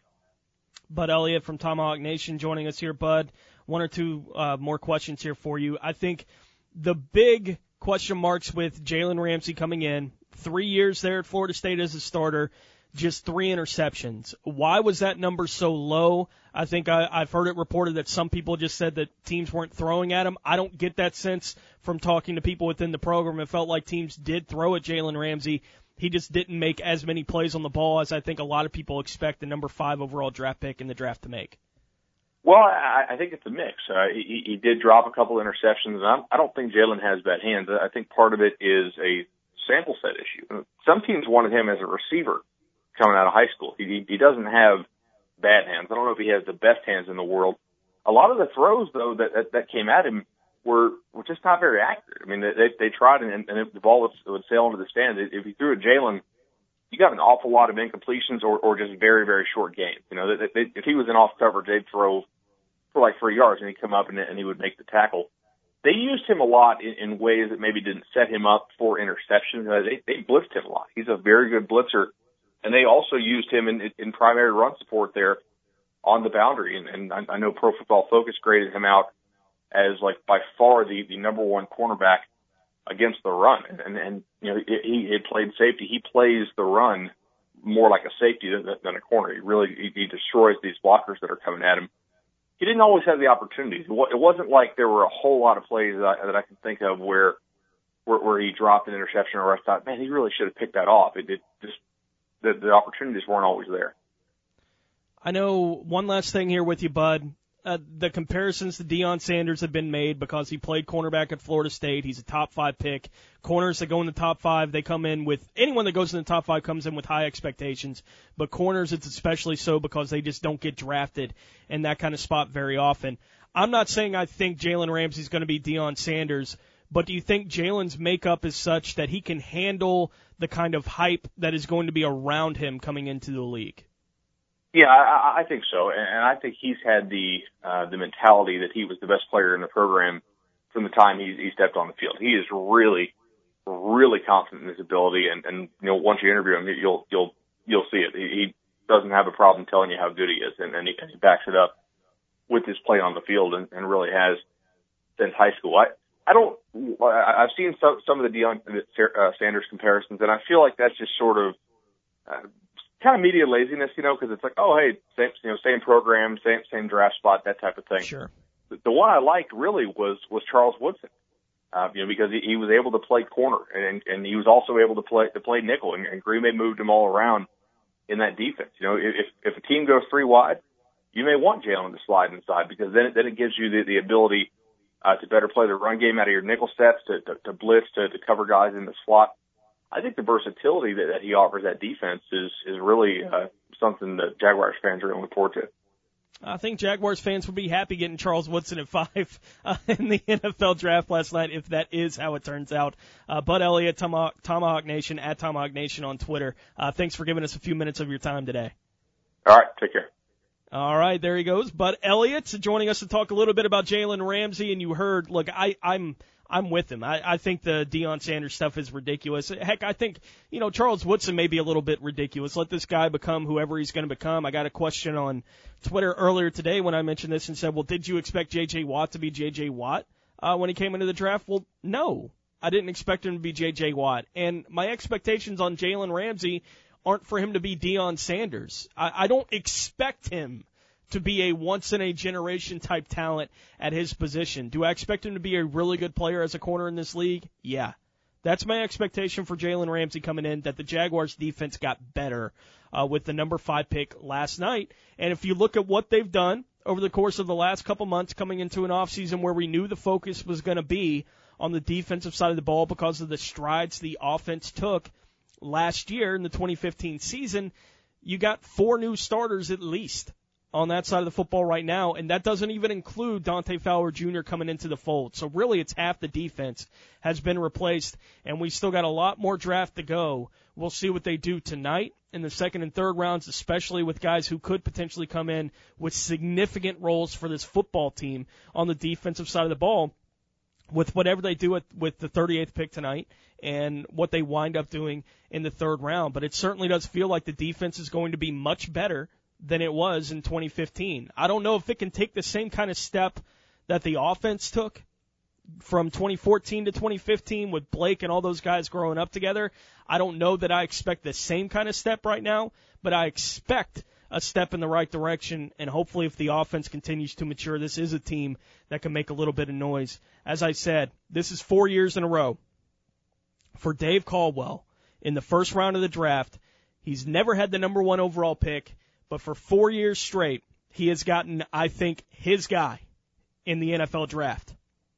Bud Elliott from Tomahawk Nation joining us here. Bud, one or two more questions here for you. I think the big question marks with Jalen Ramsey coming in, 3 years there at Florida State as a starter, just 3 interceptions. Why was that number so low? I think I've heard it reported that some people just said that teams weren't throwing at him. I don't get that sense from talking to people within the program. It felt like teams did throw at Jalen Ramsey. He just didn't make as many plays on the ball as I think a lot of people expect the number 5 overall draft pick in the draft to make. Well, I think it's a mix. He did drop a couple interceptions, and I don't think Jalen has bad hands. I think part of it is a sample set issue. Some teams wanted him as a receiver coming out of high school. He doesn't have bad hands. I don't know if he has the best hands in the world. A lot of the throws, though, that came at him were just not very accurate. I mean, they tried, and the ball would sail into the stands. If he threw at Jalen, you got an awful lot of incompletions or just very, very short gains. If he was in off coverage, they'd throw for like 3 yards, and he'd come up and he would make the tackle. They used him a lot in ways that maybe didn't set him up for interceptions. They blitzed him a lot. He's a very good blitzer, and they also used him in primary run support there on the boundary. And I know Pro Football Focus graded him out as like by far the number one cornerback against the run. And he had played safety. He plays the run more like a safety than a corner. He destroys these blockers that are coming at him. He didn't always have the opportunities. It wasn't like there were a whole lot of plays that I can think of where he dropped an interception or I thought, man, he really should have picked that off. It just the opportunities weren't always there. I know one last thing here with you, Bud. The comparisons to Deion Sanders have been made because he played cornerback at Florida State. He's a top 5 pick. Corners that go in the top 5, they come in with – anyone that goes in the top 5 comes in with high expectations. But corners, it's especially so because they just don't get drafted in that kind of spot very often. I'm not saying I think Jalen Ramsey's going to be Deion Sanders, but do you think Jalen's makeup is such that he can handle the kind of hype that is going to be around him coming into the league? Yeah, I think so, and I think he's had the mentality that he was the best player in the program from the time he stepped on the field. He is really, really confident in his ability, and once you interview him, you'll see it. He doesn't have a problem telling you how good he is, and he backs it up with his play on the field, and really has since high school. I've seen some of the Deion Sanders comparisons, and I feel like that's just sort of kind of media laziness, because it's like, oh, hey, same program, same draft spot, that type of thing. Sure. The one I liked really was Charles Woodson, because he was able to play corner and he was also able to play nickel, and Green Bay moved him all around in that defense. If a team goes 3 wide, you may want Jalen to slide inside because then it gives you the ability to better play the run game out of your nickel sets, to blitz, to cover guys in the slot. I think the versatility that he offers that defense is really something that Jaguars fans are going to look forward to. I think Jaguars fans would be happy getting Charles Woodson at 5 in the NFL draft last night if that is how it turns out. Bud Elliott, Tomahawk Nation, at Tomahawk Nation on Twitter. Thanks for giving us a few minutes of your time today. All right, take care. All right, there he goes. Bud Elliott joining us to talk a little bit about Jalen Ramsey. And you heard, look, I'm with him. I think the Deion Sanders stuff is ridiculous. Heck, I think, Charles Woodson may be a little bit ridiculous. Let this guy become whoever he's going to become. I got a question on Twitter earlier today when I mentioned this and said, well, did you expect J.J. Watt to be J.J. Watt when he came into the draft? Well, no. I didn't expect him to be J.J. Watt. And my expectations on Jalen Ramsey aren't for him to be Deion Sanders. I don't expect him to be a once-in-a-generation type talent at his position. Do I expect him to be a really good player as a corner in this league? Yeah. That's my expectation for Jalen Ramsey coming in, that the Jaguars' defense got better with the number 5 pick last night. And if you look at what they've done over the course of the last couple months coming into an offseason where we knew the focus was going to be on the defensive side of the ball because of the strides the offense took last year in the 2015 season, you got 4 new starters at least on that side of the football right now, and that doesn't even include Dante Fowler Jr. coming into the fold. So really it's half the defense has been replaced, and we still got a lot more draft to go. We'll see what they do tonight in the second and third rounds, especially with guys who could potentially come in with significant roles for this football team on the defensive side of the ball, with whatever they do with the 38th pick tonight and what they wind up doing in the third round. But it certainly does feel like the defense is going to be much better than it was in 2015. I don't know if it can take the same kind of step that the offense took from 2014 to 2015 with Blake and all those guys growing up together. I don't know that I expect the same kind of step right now, but I expect a step in the right direction, and hopefully if the offense continues to mature, this is a team that can make a little bit of noise. As I said, this is 4 years in a row for Dave Caldwell in the first round of the draft. He's never had the number 1 overall pick, but for 4 years straight, he has gotten, I think, his guy in the NFL draft.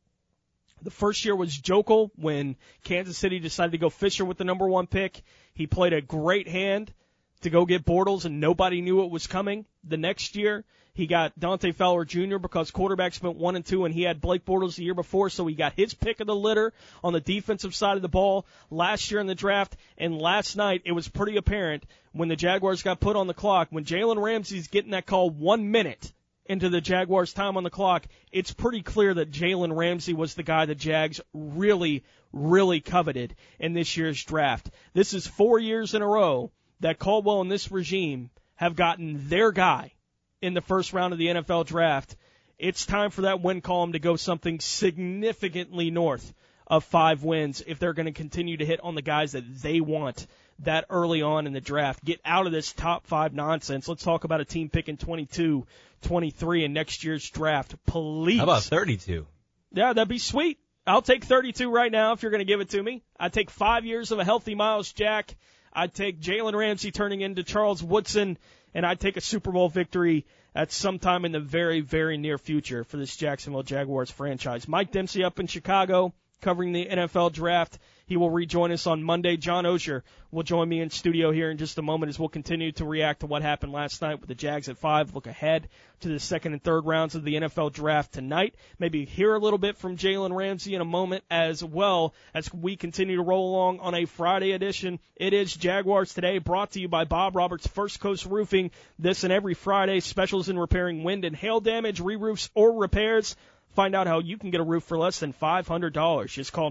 The first year was Jokel when Kansas City decided to go Fisher with the number 1 pick. He played a great hand to go get Bortles, and nobody knew it was coming. The next year, he got Dante Fowler Jr. because quarterbacks went 1 and 2, and he had Blake Bortles the year before, so he got his pick of the litter on the defensive side of the ball last year in the draft. And last night, it was pretty apparent when the Jaguars got put on the clock, when Jalen Ramsey's getting that call 1 minute into the Jaguars' time on the clock, it's pretty clear that Jalen Ramsey was the guy the Jags really, really coveted in this year's draft. This is 4 years in a row that Caldwell and this regime have gotten their guy in the first round of the NFL draft. It's time for that win column to go something significantly north of 5 wins if they're going to continue to hit on the guys that they want that early on in the draft. Get out of this top 5 nonsense. Let's talk about a team picking 22, 23 in next year's draft, please. How about 32? Yeah, that'd be sweet. I'll take 32 right now if you're going to give it to me. I'd take 5 years of a healthy Myles Jack. I'd take Jalen Ramsey turning into Charles Woodson, and I'd take a Super Bowl victory at some time in the very, very near future for this Jacksonville Jaguars franchise. Mike Dempsey up in Chicago covering the NFL draft. He will rejoin us on Monday. John Osher will join me in studio here in just a moment as we'll continue to react to what happened last night with the Jags at 5. Look ahead to the second and third rounds of the NFL draft tonight. Maybe hear a little bit from Jalen Ramsey in a moment as well as we continue to roll along on a Friday edition. It is Jaguars Today, brought to you by Bob Roberts First Coast Roofing. This and every Friday, specials in repairing wind and hail damage, re-roofs, or repairs. Find out how you can get a roof for less than $500. Just call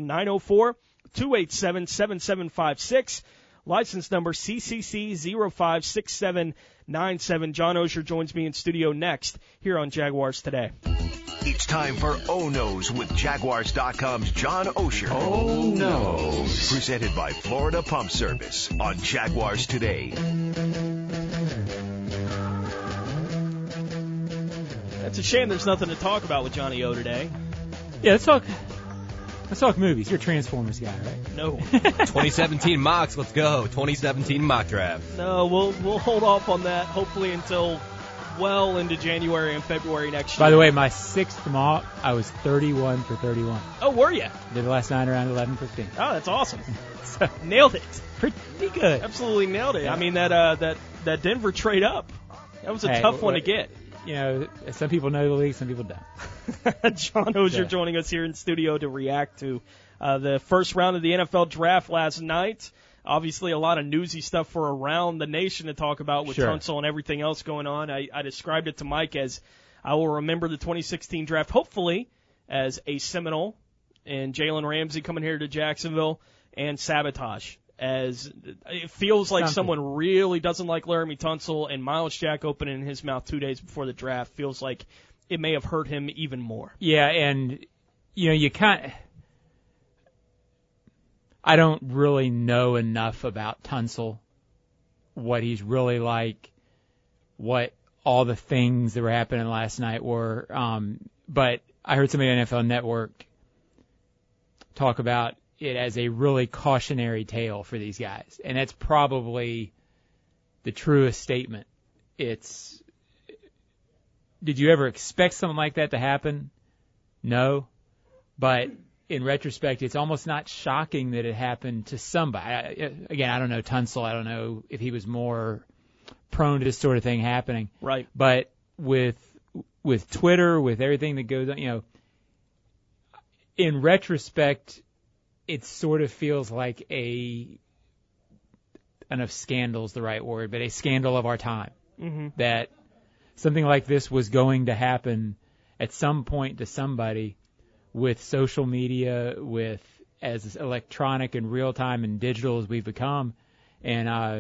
904-287-7756. License number CCC056797. John Osher joins me in studio next here on Jaguars Today. It's time for Oh No's with Jaguars.com's John Osher. Oh No's. Presented by Florida Pump Service on Jaguars Today. It's a shame there's nothing to talk about with Johnny O today. Yeah, let's talk movies. You're a Transformers guy, right? No. 2017 mocks, let's go. 2017 mock draft. No, we'll hold off on that hopefully until well into January and February next year. By the way, my 6th mock, I was 31 for 31. Oh, were you? Did the last 9 around 11-15. Oh, that's awesome. So, nailed it. Pretty good. Absolutely nailed it. Yeah. I mean, that Denver trade up, that was a tough one to get. You know, some people know the league, some people don't. John Osher joining us here in studio to react to the first round of the NFL draft last night. obviously a lot of newsy stuff for around the nation to talk about with Sure. Tunsil and everything else going on. I described it to Mike as I will remember the 2016 draft, hopefully, as a Seminole and Jalen Ramsey coming here to Jacksonville and sabotage. As it feels like someone really doesn't like Laramie Tunsil, and Miles Jack opening his mouth 2 days before the draft feels like it may have hurt him even more. Yeah, and you can't. I don't really know enough about Tunsil, what he's really like, what all the things that were happening last night were. But I heard somebody on NFL Network talk about it as a really cautionary tale for these guys. And that's probably the truest statement. Did you ever expect something like that to happen? No. But in retrospect, it's almost not shocking that it happened to somebody. Again, I don't know Tunsil. I don't know if he was more prone to this sort of thing happening. Right. But with Twitter, with everything that goes on, in retrospect, it sort of feels like I don't know if scandal's the right word, but a scandal of our time. Mm-hmm. That something like this was going to happen at some point to somebody with social media, with as electronic and real time and digital as we've become. And,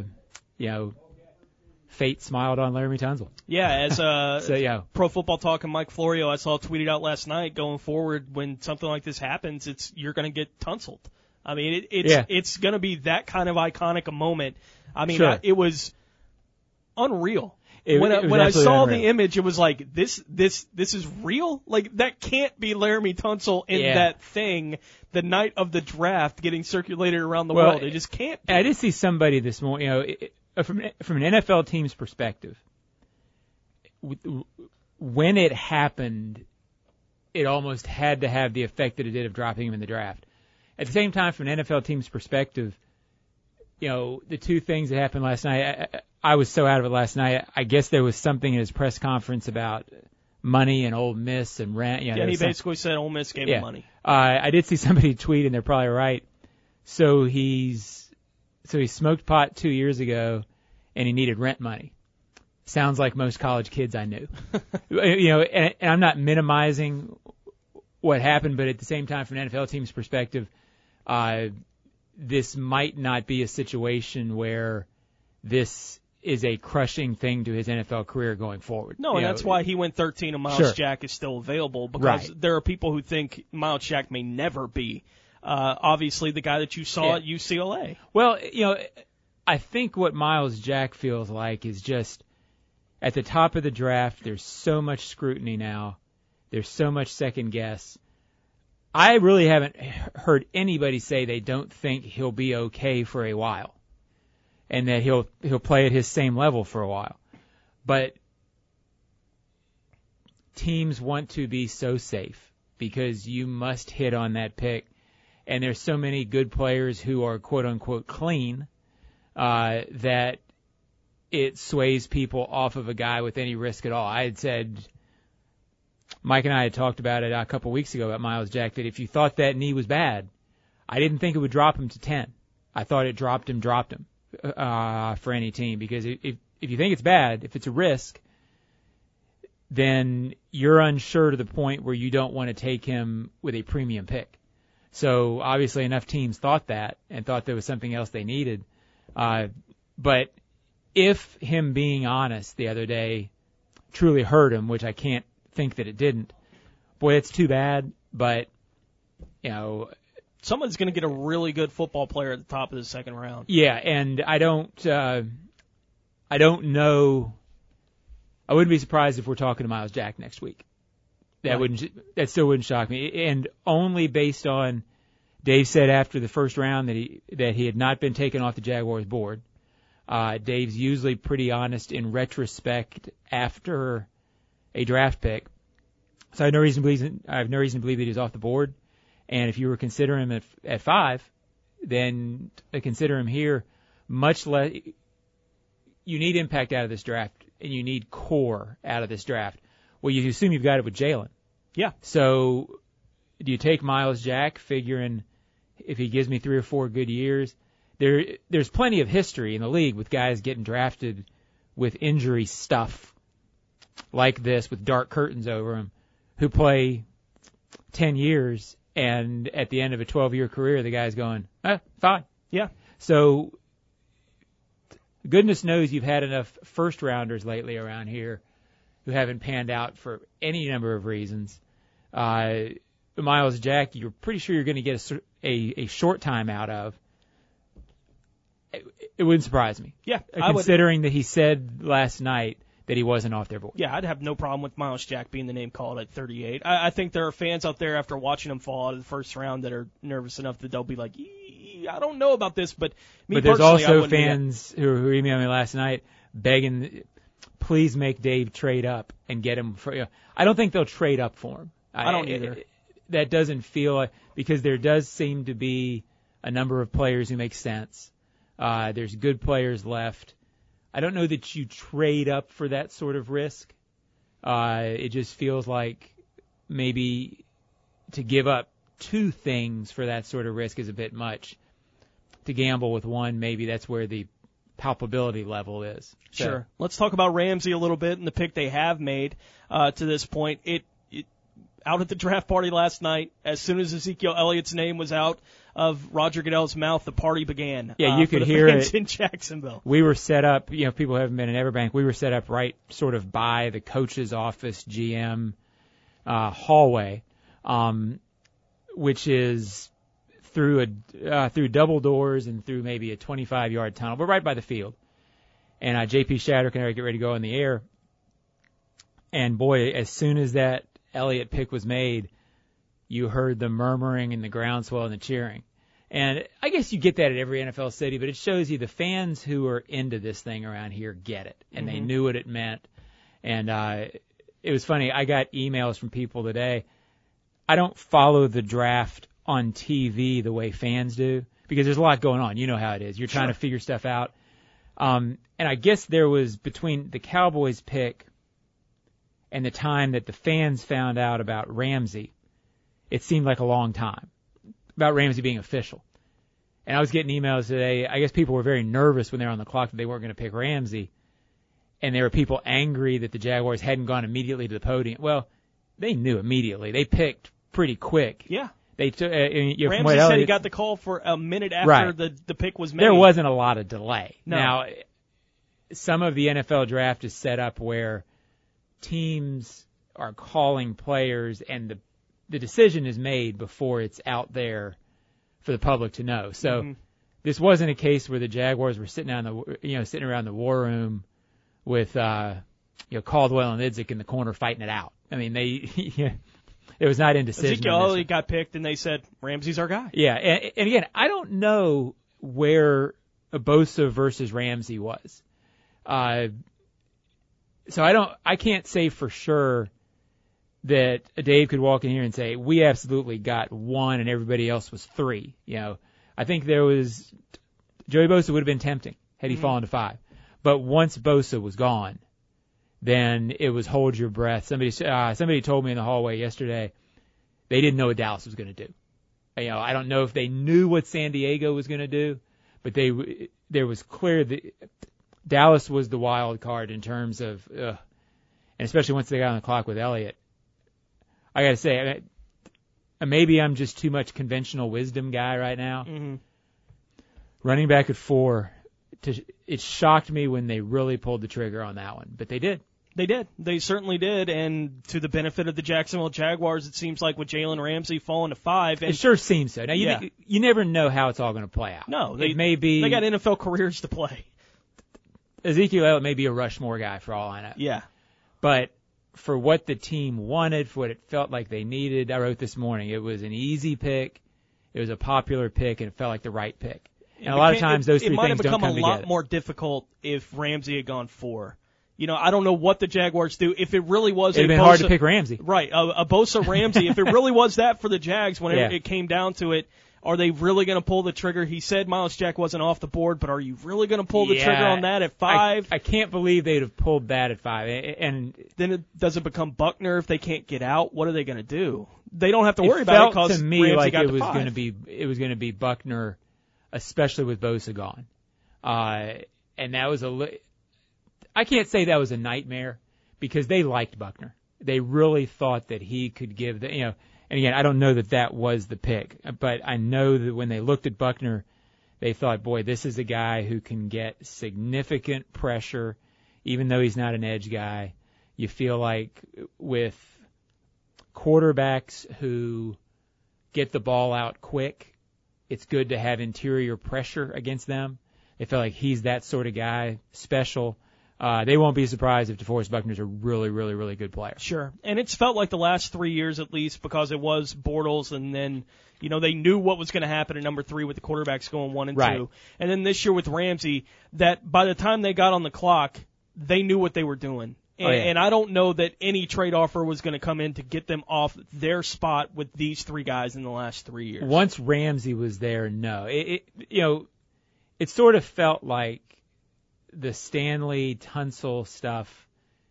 fate smiled on Laramie Tunsil. Yeah, as So, Pro Football Talk and Mike Florio, I saw tweeted out last night, going forward, when something like this happens, you're going to get Tunsiled. I mean, it's going to be that kind of iconic a moment. I mean, Sure. It was unreal. It When was I saw unreal. the image, it was like, this is real? Like, that can't be Laramie Tunsil in Yeah. that thing the night of the draft getting circulated around the Well, world. It just can't be. I did see somebody this morning, from an NFL team's perspective, when it happened, it almost had to have the effect that it did of dropping him in the draft. At the same time, from an NFL team's perspective, the two things that happened last night, I was so out of it last night. I guess there was something in his press conference about money and Ole Miss and rent. Yeah, he basically said Ole Miss gave him money. I did see somebody tweet, and they're probably right. So he smoked pot 2 years ago, and he needed rent money. Sounds like most college kids I knew. And I'm not minimizing what happened, but at the same time, from an NFL team's perspective, this might not be a situation where this is a crushing thing to his NFL career going forward. No, and that's why he went 13 and Miles Sure. Jack is still available, because Right. there are people who think Miles Jack may never be. Obviously, the guy that you saw at UCLA. Well, I think what Miles Jack feels like is just at the top of the draft, there's so much scrutiny now. There's so much second guess. I really haven't heard anybody say they don't think he'll be okay for a while and that he'll play at his same level for a while. But teams want to be so safe because you must hit on that pick. And there's so many good players who are quote-unquote clean that it sways people off of a guy with any risk at all. I had said, Mike and I had talked about it a couple weeks ago about Miles Jack, that if you thought that knee was bad, I didn't think it would drop him to 10. I thought it dropped him for any team, because if you think it's bad, if it's a risk, then you're unsure to the point where you don't want to take him with a premium pick. So obviously enough teams thought that and thought there was something else they needed. But if him being honest the other day truly hurt him, which I can't think that it didn't, boy, it's too bad. But, someone's going to get a really good football player at the top of the second round. Yeah, and I don't know. I wouldn't be surprised if we're talking to Miles Jack next week. That still wouldn't shock me. And only based on, Dave said after the first round that he had not been taken off the Jaguars board. Dave's usually pretty honest in retrospect after a draft pick. So I have no reason to believe that he's off the board. And if you were considering him at 5, then consider him here. Much less, you need impact out of this draft, and you need core out of this draft. Well, you assume you've got it with Jalen. Yeah. So do you take Miles Jack, figuring if he gives me 3 or 4 good years? there's plenty of history in the league with guys getting drafted with injury stuff like this, with dark curtains over them, who play 10 years, and at the end of a 12-year career, the guy's going, fine. Yeah. So goodness knows you've had enough first-rounders lately around here who haven't panned out for any number of reasons. Myles Jack, you're pretty sure you're going to get a short time out of. It wouldn't surprise me. Yeah, considering that he said last night that he wasn't off their board. Yeah, I'd have no problem with Myles Jack being the name called at 38. I think there are fans out there after watching him fall out of the first round that are nervous enough that they'll be like, I don't know about this, but me there's personally, also fans who emailed me last night begging, please make Dave trade up and get him. I don't think they'll trade up for him. I don't either. That doesn't feel like, because there does seem to be a number of players who make sense. There's good players left. I don't know that you trade up for that sort of risk. It just feels like maybe to give up two things for that sort of risk is a bit much. To gamble with one, maybe that's where the palpability level is. So. Sure. Let's talk about Ramsey a little bit and the pick they have made to this point. It out at the draft party last night, as soon as Ezekiel Elliott's name was out of Roger Goodell's mouth, the party began. Yeah, you could hear it it in Jacksonville. We were set up, people who haven't been in Everbank, we were set up right sort of by the coach's office, GM hallway, which is through double doors and through maybe a 25-yard tunnel, but right by the field. And JP Shattuck and I get ready to go in the air. And boy, as soon as that Elliott pick was made, you heard the murmuring and the groundswell and the cheering. And I guess you get that at every NFL city, but it shows you the fans who are into this thing around here get it, and they knew what it meant. And it was funny. I got emails from people today. I don't follow the draft on TV the way fans do, because there's a lot going on. You know how it is. You're trying to figure stuff out. And I guess there was, between the Cowboys pick and the time that the fans found out about Ramsey, it seemed like a long time, about Ramsey being official. And I was getting emails today. I guess people were very nervous when they were on the clock that they weren't going to pick Ramsey. And there were people angry that the Jaguars hadn't gone immediately to the podium. Well, they knew immediately. They picked pretty quick. Yeah. They took, Ramsey said he got the call for a minute after the pick was made. There wasn't a lot of delay. No. Now, some of the NFL draft is set up where teams are calling players and the decision is made before it's out there for the public to know. So this wasn't a case where the Jaguars were sitting around the war room with Caldwell and Idzik in the corner fighting it out. I mean, it was not indecision. Ezekiel Elliott got picked, and they said Ramsey's our guy. Yeah, and again, I don't know where Bosa versus Ramsey was. So I can't say for sure that Dave could walk in here and say, we absolutely got one and everybody else was three. I think Joey Bosa would have been tempting had he fallen to 5. But once Bosa was gone, then it was hold your breath. Somebody told me in the hallway yesterday they didn't know what Dallas was going to do. I don't know if they knew what San Diego was going to do, but there was clear that Dallas was the wild card in terms of, and especially once they got on the clock with Elliott. I got to say, maybe I'm just too much conventional wisdom guy right now. Running back at 4, it shocked me when they really pulled the trigger on that one, but they did. They did. They certainly did, and to the benefit of the Jacksonville Jaguars, it seems like with Jalen Ramsey falling to 5. And it sure seems so. Now, you never know how it's all going to play out. No, they got NFL careers to play. Ezekiel Elliott may be a Rushmore guy for all I know. Yeah. But for what the team wanted, for what it felt like they needed, I wrote this morning, it was an easy pick, it was a popular pick, and it felt like the right pick. And a lot of times those three things don't come together. It might have become a lot more difficult if Ramsey had gone 4. I don't know what the Jaguars do. If it really was it'd been hard to pick Ramsey. Right, a Bosa Ramsey. If it really was that for the Jags when it came down to it, are they really going to pull the trigger? He said Myles Jack wasn't off the board, but are you really going to pull the trigger on that at 5? I can't believe they'd have pulled that at 5. And then does it become Buckner if they can't get out? What are they going to do? They don't have to worry about it because to me Ramsey like got it was going to be Buckner especially with Bosa gone. And that was I can't say that was a nightmare because they liked Buckner. They really thought that he could give and again, I don't know that was the pick, but I know that when they looked at Buckner, they thought, boy, this is a guy who can get significant pressure, even though he's not an edge guy. You feel like with quarterbacks who get the ball out quick, it's good to have interior pressure against them. They feel like he's that sort of guy, special. They won't be surprised if DeForest Buckner's a really, really, really good player. Sure. And it's felt like the last 3 years at least because it was Bortles and then, they knew what was going to happen at number 3 with the quarterbacks going 1 and 2. And then this year with Ramsey, that by the time they got on the clock, they knew what they were doing. And I don't know that any trade offer was going to come in to get them off their spot with these 3 guys in the last 3 years. Once Ramsey was there, no. It sort of felt like the Stanley Tunsil stuff.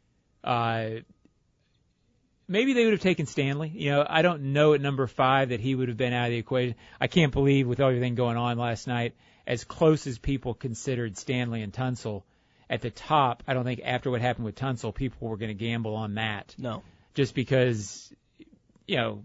Maybe they would have taken Stanley. I don't know at number 5 that he would have been out of the equation. I can't believe with everything going on last night, as close as people considered Stanley and Tunsil at the top, I don't think after what happened with Tunsil, people were going to gamble on that. No. Just because, you're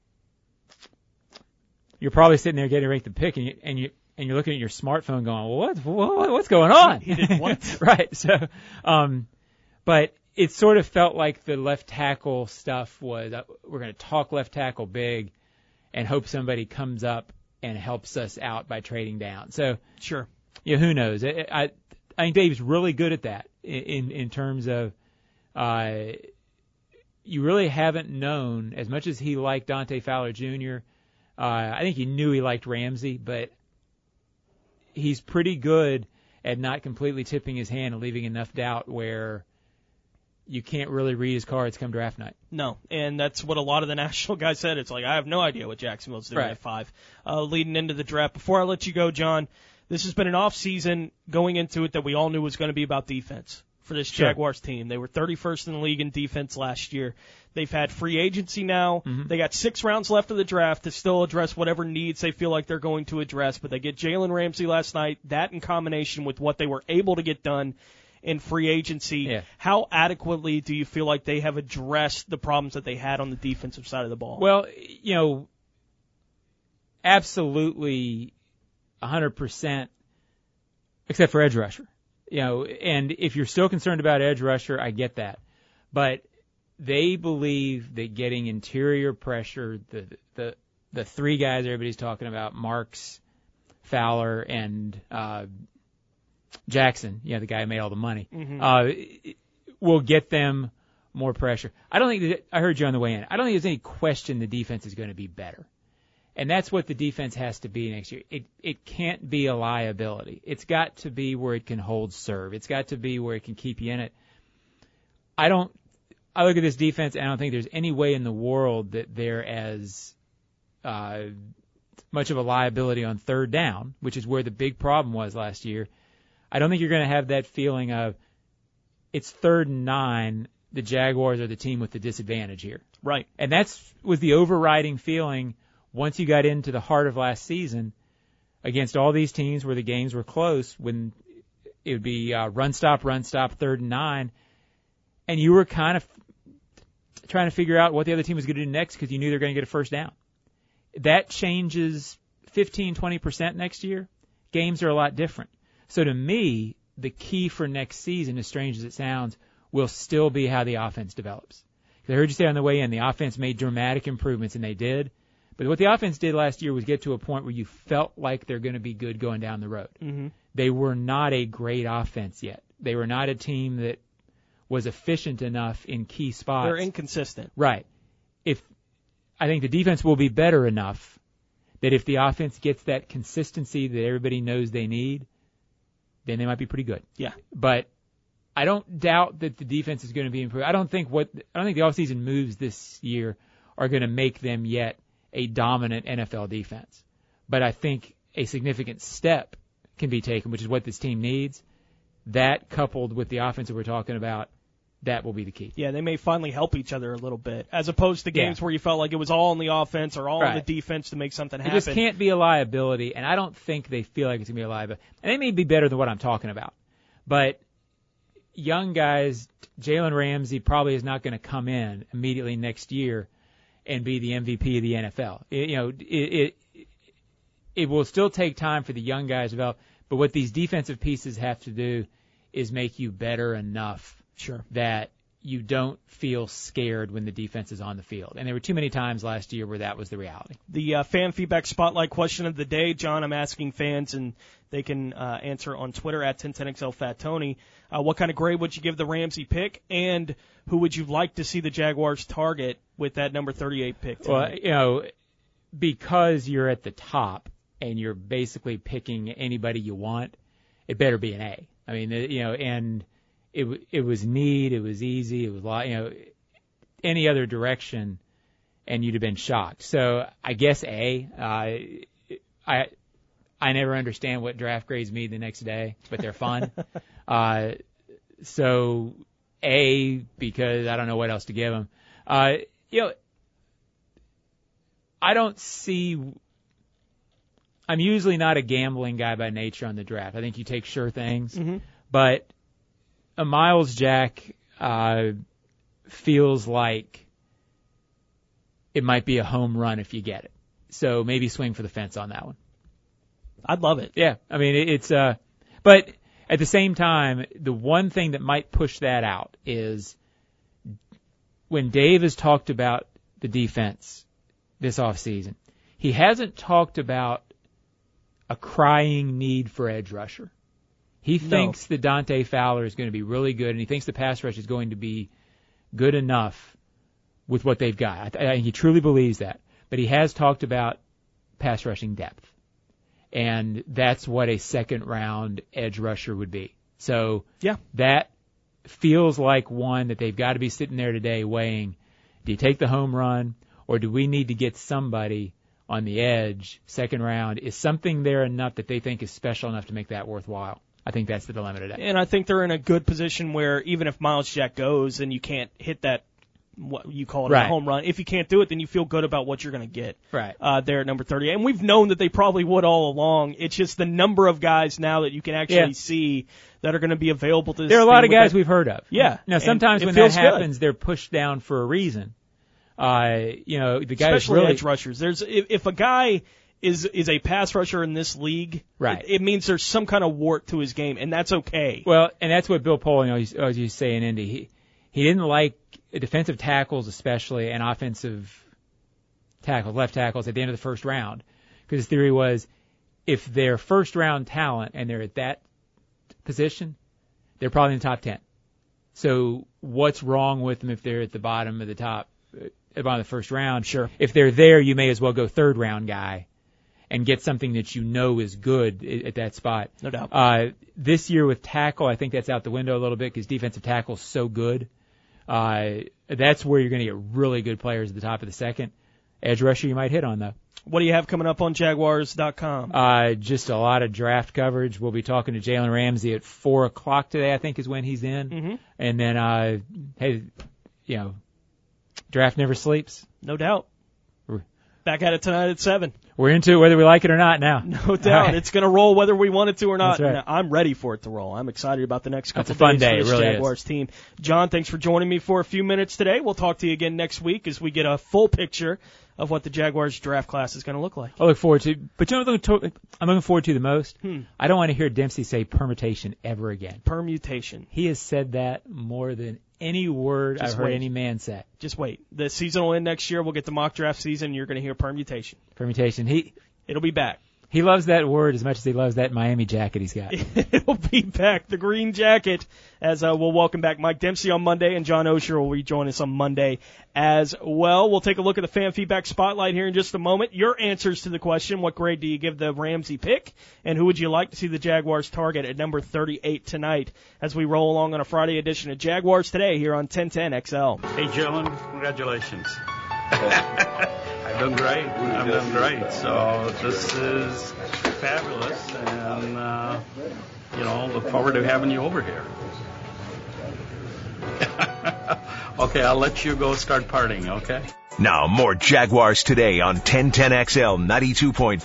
probably sitting there getting ready to pick, and you're looking at your smartphone going, well, what's going on? He did what? Right. So, but it sort of felt like the left tackle stuff was, we're going to talk left tackle big and hope somebody comes up and helps us out by trading down. So, sure. Who knows? I think Dave's really good at that in terms of you really haven't known, as much as he liked Dante Fowler Jr., I think he knew he liked Ramsey, but he's pretty good at not completely tipping his hand and leaving enough doubt where you can't really read his cards come draft night. No, and that's what a lot of the national guys said. It's like, I have no idea what Jacksonville's doing at 5 leading into the draft. Before I let you go, John, this has been an off-season going into it that we all knew was going to be about defense for this Jaguars team. They were 31st in the league in defense last year. They've had free agency now. Mm-hmm. They got 6 rounds left of the draft to still address whatever needs they feel like they're going to address, but they get Jalen Ramsey last night. That in combination with what they were able to get done in free agency, how adequately do you feel like they have addressed the problems that they had on the defensive side of the ball? Well, absolutely 100%, except for edge rusher. And if you're still concerned about edge rusher, I get that. But they believe that getting interior pressure, the 3 guys everybody's talking about, Marks, Fowler, and Jackson, the guy who made all the money, will get them more pressure. I don't think I heard you on the way in. I don't think there's any question the defense is going to be better. And that's what the defense has to be next year. It can't be a liability. It's got to be where it can hold serve. It's got to be where it can keep you in it. I look at this defense and I don't think there's any way in the world that they're as much of a liability on third down, which is where the big problem was last year. I don't think you're going to have that feeling of it's 3rd and 9, the Jaguars are the team with the disadvantage here. Right. And was the overriding feeling once you got into the heart of last season against all these teams where the games were close, when it would be run stop, 3rd and 9, and you were kind of trying to figure out what the other team was going to do next because you knew they were going to get a first down. That changes 15, 20% next year. Games are a lot different. So to me, the key for next season, as strange as it sounds, will still be how the offense develops. I heard you say on the way in, the offense made dramatic improvements, and they did. But what the offense did last year was get to a point where you felt like they're going to be good going down the road. Mm-hmm. They were not a great offense yet. They were not a team that was efficient enough in key spots. They're inconsistent. Right. I think the defense will be better enough that if the offense gets that consistency that everybody knows they need, then they might be pretty good. Yeah. But I don't doubt that the defense is going to be improved. I don't think the offseason moves this year are going to make them yet a dominant NFL defense. But I think a significant step can be taken, which is what this team needs. That coupled with the offense that we're talking about, that will be the key. Yeah, they may finally help each other a little bit, as opposed to games where you felt like it was all on the offense or all on the defense to make something happen. It just can't be a liability, and I don't think they feel like it's going to be a liability. And they may be better than what I'm talking about. But young guys, Jalen Ramsey probably is not going to come in immediately next year and be the MVP of the NFL. It will still take time for the young guys to develop, but what these defensive pieces have to do is make you better enough that you don't feel scared when the defense is on the field. And there were too many times last year where that was the reality. The fan feedback spotlight question of the day, John, I'm asking fans, and they can answer on Twitter at 1010XLFatTony. What kind of grade would you give the Ramsey pick, and who would you like to see the Jaguars target with that number 38 pick tonight? Well, because you're at the top and you're basically picking anybody you want, it better be an A. I mean, and it was neat, it was easy, it was any other direction, and you'd have been shocked. So I guess A. I never understand what draft grades mean the next day, but they're fun. So A, because I don't know what else to give them. I don't see. I'm usually not a gambling guy by nature on the draft. I think you take sure things, but a Miles Jack feels like it might be a home run if you get it. So maybe swing for the fence on that one. I'd love it. Yeah, I mean it's but at the same time, the one thing that might push that out is when Dave has talked about the defense this offseason, he hasn't talked about a crying need for edge rusher. He thinks that Dante Fowler is going to be really good, and he thinks the pass rush is going to be good enough with what they've got. He truly believes that. But he has talked about pass rushing depth, and that's what a second-round edge rusher would be. So that feels like one that they've got to be sitting there today weighing, do you take the home run, or do we need to get somebody on the edge, second round? Is something there enough that they think is special enough to make that worthwhile? I think that's the dilemma today. And I think they're in a good position where even if Miles Jack goes and you can't hit that, what you call it, a home run, if you can't do it, then you feel good about what you're going to get there at number 38. And we've known that they probably would all along. It's just the number of guys now that you can actually see that are going to be available to this There are a lot of guys that we've heard of. Yeah. Now, sometimes when that happens, they're pushed down for a reason. The guy especially really edge rushers. If a guy is a pass rusher in this league, it means there's some kind of wart to his game, and that's okay. Well, and that's what Bill Polian always used to say in Indy. He didn't like defensive tackles, especially, and offensive tackles, left tackles, at the end of the first round, because his theory was if they're first-round talent and they're at that position, they're probably in the top 10. So what's wrong with them if they're at the bottom of the top? About the first round, if they're there, you may as well go third round guy and get something that you know is good at that spot. No doubt. This year with tackle, I think that's out the window a little bit because defensive tackle is so good. That's where you're going to get really good players at the top of the second. Edge rusher you might hit on, though. What do you have coming up on Jaguars.com? Just a lot of draft coverage. We'll be talking to Jalen Ramsey at 4 o'clock today, I think is when he's in. And then, draft never sleeps. No doubt. Back at it tonight at 7. We're into it whether we like it or not now. No doubt. It's going to roll whether we want it to or not. That's right. I'm ready for it to roll. I'm excited about the next couple That's a fun days day. for this It really Jaguars is. team. John, thanks for joining me for a few minutes today. We'll talk to you again next week as we get a full picture of what the Jaguars draft class is going to look like. I look forward to, but you know what I'm looking forward to the most? I don't want to hear Dempsey say permutation ever again. Permutation. He has said that more than any word I've heard any man say. Just wait. The season will end next year. We'll get the mock draft season. You're going to hear permutation. Permutation. It'll be back. He loves that word as much as he loves that Miami jacket he's got. It'll be back, the green jacket, as we'll welcome back Mike Dempsey on Monday, and John Osher will rejoin us on Monday as well. We'll take a look at the fan feedback spotlight here in just a moment. Your answers to the question, what grade do you give the Ramsey pick, and who would you like to see the Jaguars target at number 38 tonight as we roll along on a Friday edition of Jaguars Today here on 1010XL. Hey, Jalen, congratulations. I've done great. I've done great. So this is fabulous, and look forward to having you over here. Okay, I'll let you go start partying, okay? Now more Jaguars Today on 1010XL 92.5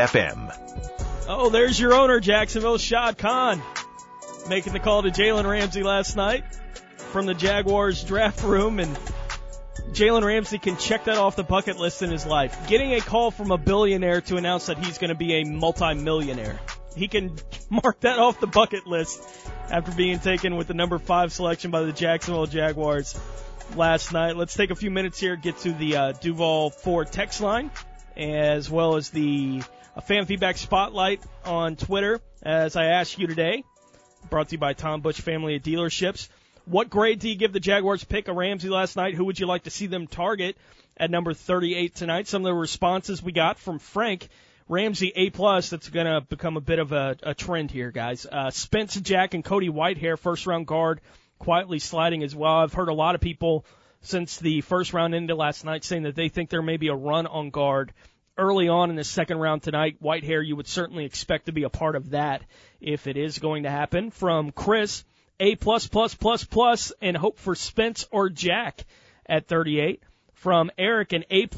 FM. Oh, there's your owner, Jacksonville, Shad Khan, making the call to Jalen Ramsey last night from the Jaguars draft room, and Jalen Ramsey can check that off the bucket list in his life. Getting a call from a billionaire to announce that he's going to be a multimillionaire. He can mark that off the bucket list after being taken with the number 5 selection by the Jacksonville Jaguars last night. Let's take a few minutes here, get to the Duval Ford text line, as well as the fan feedback spotlight on Twitter, as I asked you today, brought to you by Tom Bush Family of Dealerships. What grade do you give the Jaguars pick of Ramsey last night? Who would you like to see them target at number 38 tonight? Some of the responses we got from Frank. Ramsey A+, that's going to become a bit of a trend here, guys. Spence Jack and Cody Whitehair, first-round guard, quietly sliding as well. I've heard a lot of people since the first round ended last night saying that they think there may be a run on guard early on in the second round tonight. Whitehair, you would certainly expect to be a part of that if it is going to happen. From Chris, A++++, and hope for Spence or Jack at 38. From Eric, an A++++.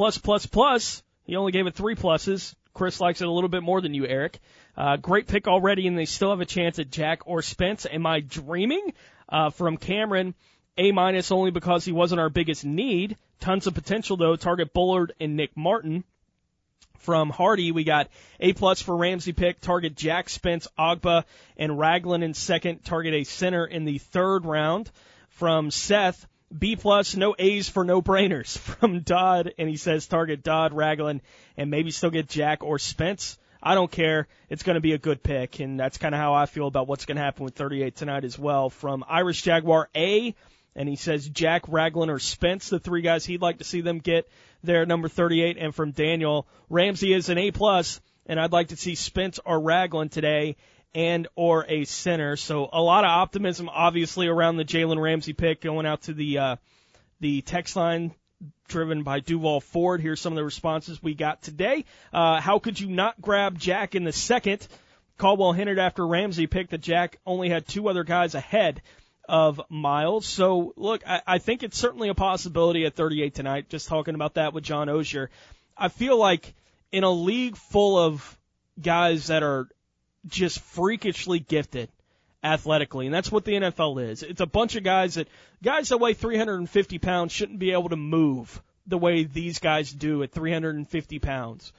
He only gave it 3 pluses. Chris likes it a little bit more than you, Eric. Great pick already, and they still have a chance at Jack or Spence. Am I dreaming? From Cameron, A- only because he wasn't our biggest need. Tons of potential, though. Target Bullard and Nick Martin. From Hardy, we got A+ for Ramsey pick. Target Jack, Spence, Ogba, and Ragland in second. Target a center in the third round. From Seth, B+, no A's for no-brainers. From Dodd, and he says target Dodd, Ragland, and maybe still get Jack or Spence. I don't care. It's going to be a good pick, and that's kind of how I feel about what's going to happen with 38 tonight as well. From Irish Jaguar A, and he says Jack, Ragland, or Spence, the 3 guys he'd like to see them get there at number 38. And from Daniel, Ramsey is an A+, and I'd like to see Spence or Ragland today and or a center. So a lot of optimism, obviously, around the Jalen Ramsey pick going out to the text line driven by Duval Ford. Here's some of the responses we got today. How could you not grab Jack in the second? Caldwell hinted after Ramsey picked that Jack only had 2 other guys ahead of Miles. So, look, I think it's certainly a possibility at 38 tonight, just talking about that with John Ozier. I feel like in a league full of guys that are just freakishly gifted athletically, and that's what the NFL is. It's a bunch of guys that weigh 350 pounds shouldn't be able to move the way these guys do at 350 pounds.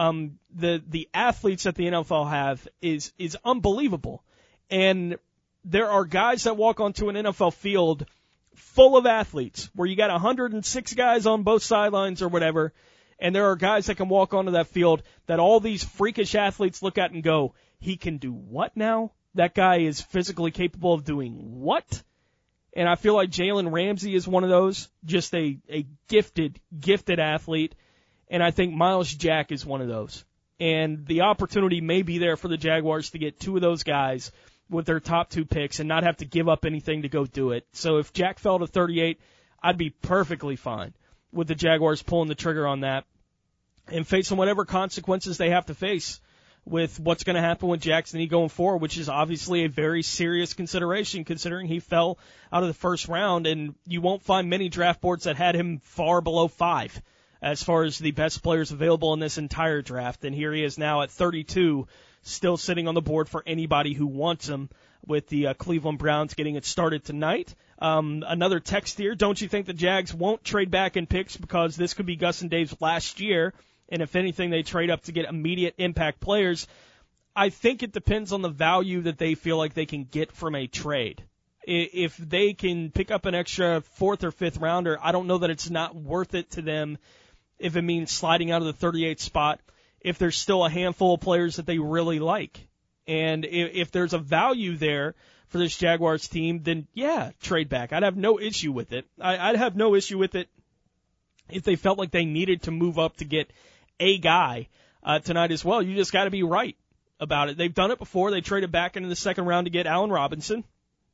The athletes that the NFL have is unbelievable. And there are guys that walk onto an NFL field full of athletes where you got 106 guys on both sidelines or whatever, and there are guys that can walk onto that field that all these freakish athletes look at and go, he can do what now? That guy is physically capable of doing what? And I feel like Jalen Ramsey is one of those, just a gifted athlete. And I think Miles Jack is one of those. And the opportunity may be there for the Jaguars to get 2 of those guys with their top 2 picks and not have to give up anything to go do it. So if Jack fell to 38, I'd be perfectly fine with the Jaguars pulling the trigger on that and facing whatever consequences they have to face with what's going to happen with Jackson going forward, which is obviously a very serious consideration considering he fell out of the first round, and you won't find many draft boards that had him far below 5 as far as the best players available in this entire draft. And here he is now at 32, still sitting on the board for anybody who wants him, with the Cleveland Browns getting it started tonight. Another text here, don't you think the Jags won't trade back in picks because this could be Gus and Dave's last year? And if anything, they trade up to get immediate impact players. I think it depends on the value that they feel like they can get from a trade. If they can pick up an extra 4th or 5th rounder, I don't know that it's not worth it to them if it means sliding out of the 38th spot, if there's still a handful of players that they really like. And if there's a value there for this Jaguars team, then yeah, trade back. I'd have no issue with it. I'd have no issue with it if they felt like they needed to move up to get a guy tonight as well. You just got to be right about it. They've done it before. They traded back into the second round to get Allen Robinson.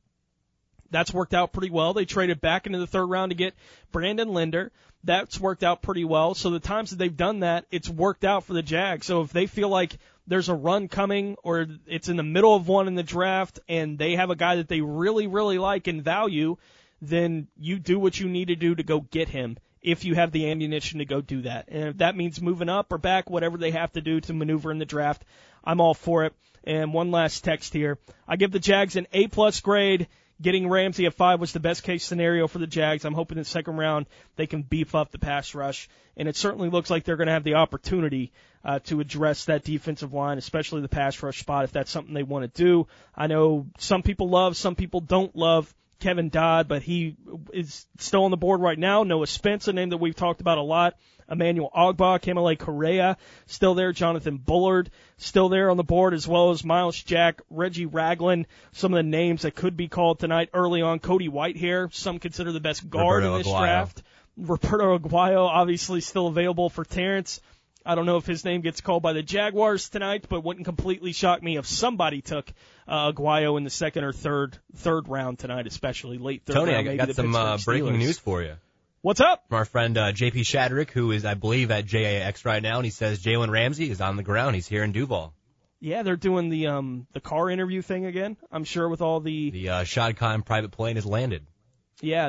That's worked out pretty well. They traded back into the third round to get Brandon Linder. That's worked out pretty well. So the times that they've done that, it's worked out for the Jags. So if they feel like there's a run coming or it's in the middle of one in the draft and they have a guy that they really, really like and value, then you do what you need to do to go get him if you have the ammunition to go do that. And if that means moving up or back, whatever they have to do to maneuver in the draft, I'm all for it. And one last text here. I give the Jags an A-plus grade. Getting Ramsey at 5 was the best-case scenario for the Jags. I'm hoping in the second round they can beef up the pass rush. And it certainly looks like they're going to have the opportunity to address that defensive line, especially the pass rush spot, if that's something they want to do. I know some people love, some people don't love Kevin Dodd, but he is still on the board right now. Noah Spence, a name that we've talked about a lot. Emmanuel Ogbah, Kamale Correa, still there. Jonathan Bullard, still there on the board, as well as Miles Jack, Reggie Ragland, some of the names that could be called tonight early on. Cody Whitehair, some consider the best guard in this draft. Roberto Aguayo, obviously still available for Terrence. I don't know if his name gets called by the Jaguars tonight, but wouldn't completely shock me if somebody took Aguayo in the second or third round tonight, especially late third Tony, round. I got some breaking news for you. What's up? From our friend J.P. Shadrick, who is, I believe, at JAX right now, and he says Jalen Ramsey is on the ground. He's here in Duval. Yeah, they're doing the car interview thing again. I'm sure with all the Shad Khan private plane has landed. Yeah,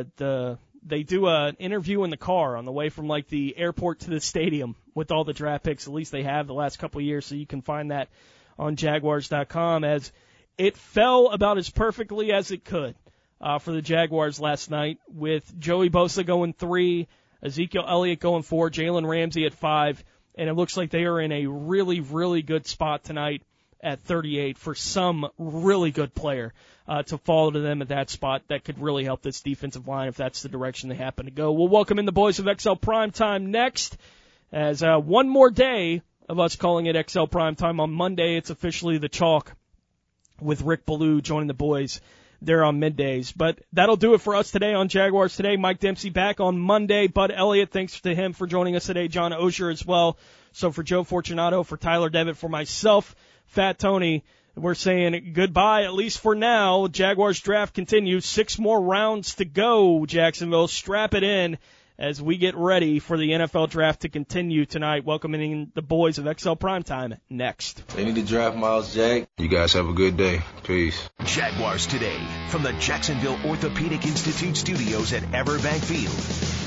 they do an interview in the car on the way from like the airport to the stadium with all the draft picks. At least they have the last couple of years, so you can find that on Jaguars.com. As it fell about as perfectly as it could for the Jaguars last night, with Joey Bosa going 3, Ezekiel Elliott going 4, Jalen Ramsey at 5, and it looks like they are in a really, really good spot tonight at 38 for some really good player to fall to them at that spot that could really help this defensive line if that's the direction they happen to go. We'll welcome in the boys of XL Primetime next, as one more day of us calling it XL Primetime. On Monday, it's officially the Chalk with Rick Ballou joining the boys there on middays. But that'll do it for us today on Jaguars Today. Mike Dempsey back on Monday. Bud Elliott, thanks to him for joining us today. John Oehser as well. So for Joe Fortunato, for Tyler Devitt, for myself, Fat Tony, we're saying goodbye, at least for now. Jaguars draft continues. 6 more rounds to go, Jacksonville. Strap it in as we get ready for the NFL draft to continue tonight. Welcoming in the boys of XL Primetime next. They need to draft Miles Jack. You guys have a good day. Peace. Jaguars Today from the Jacksonville Orthopedic Institute studios at Everbank Field.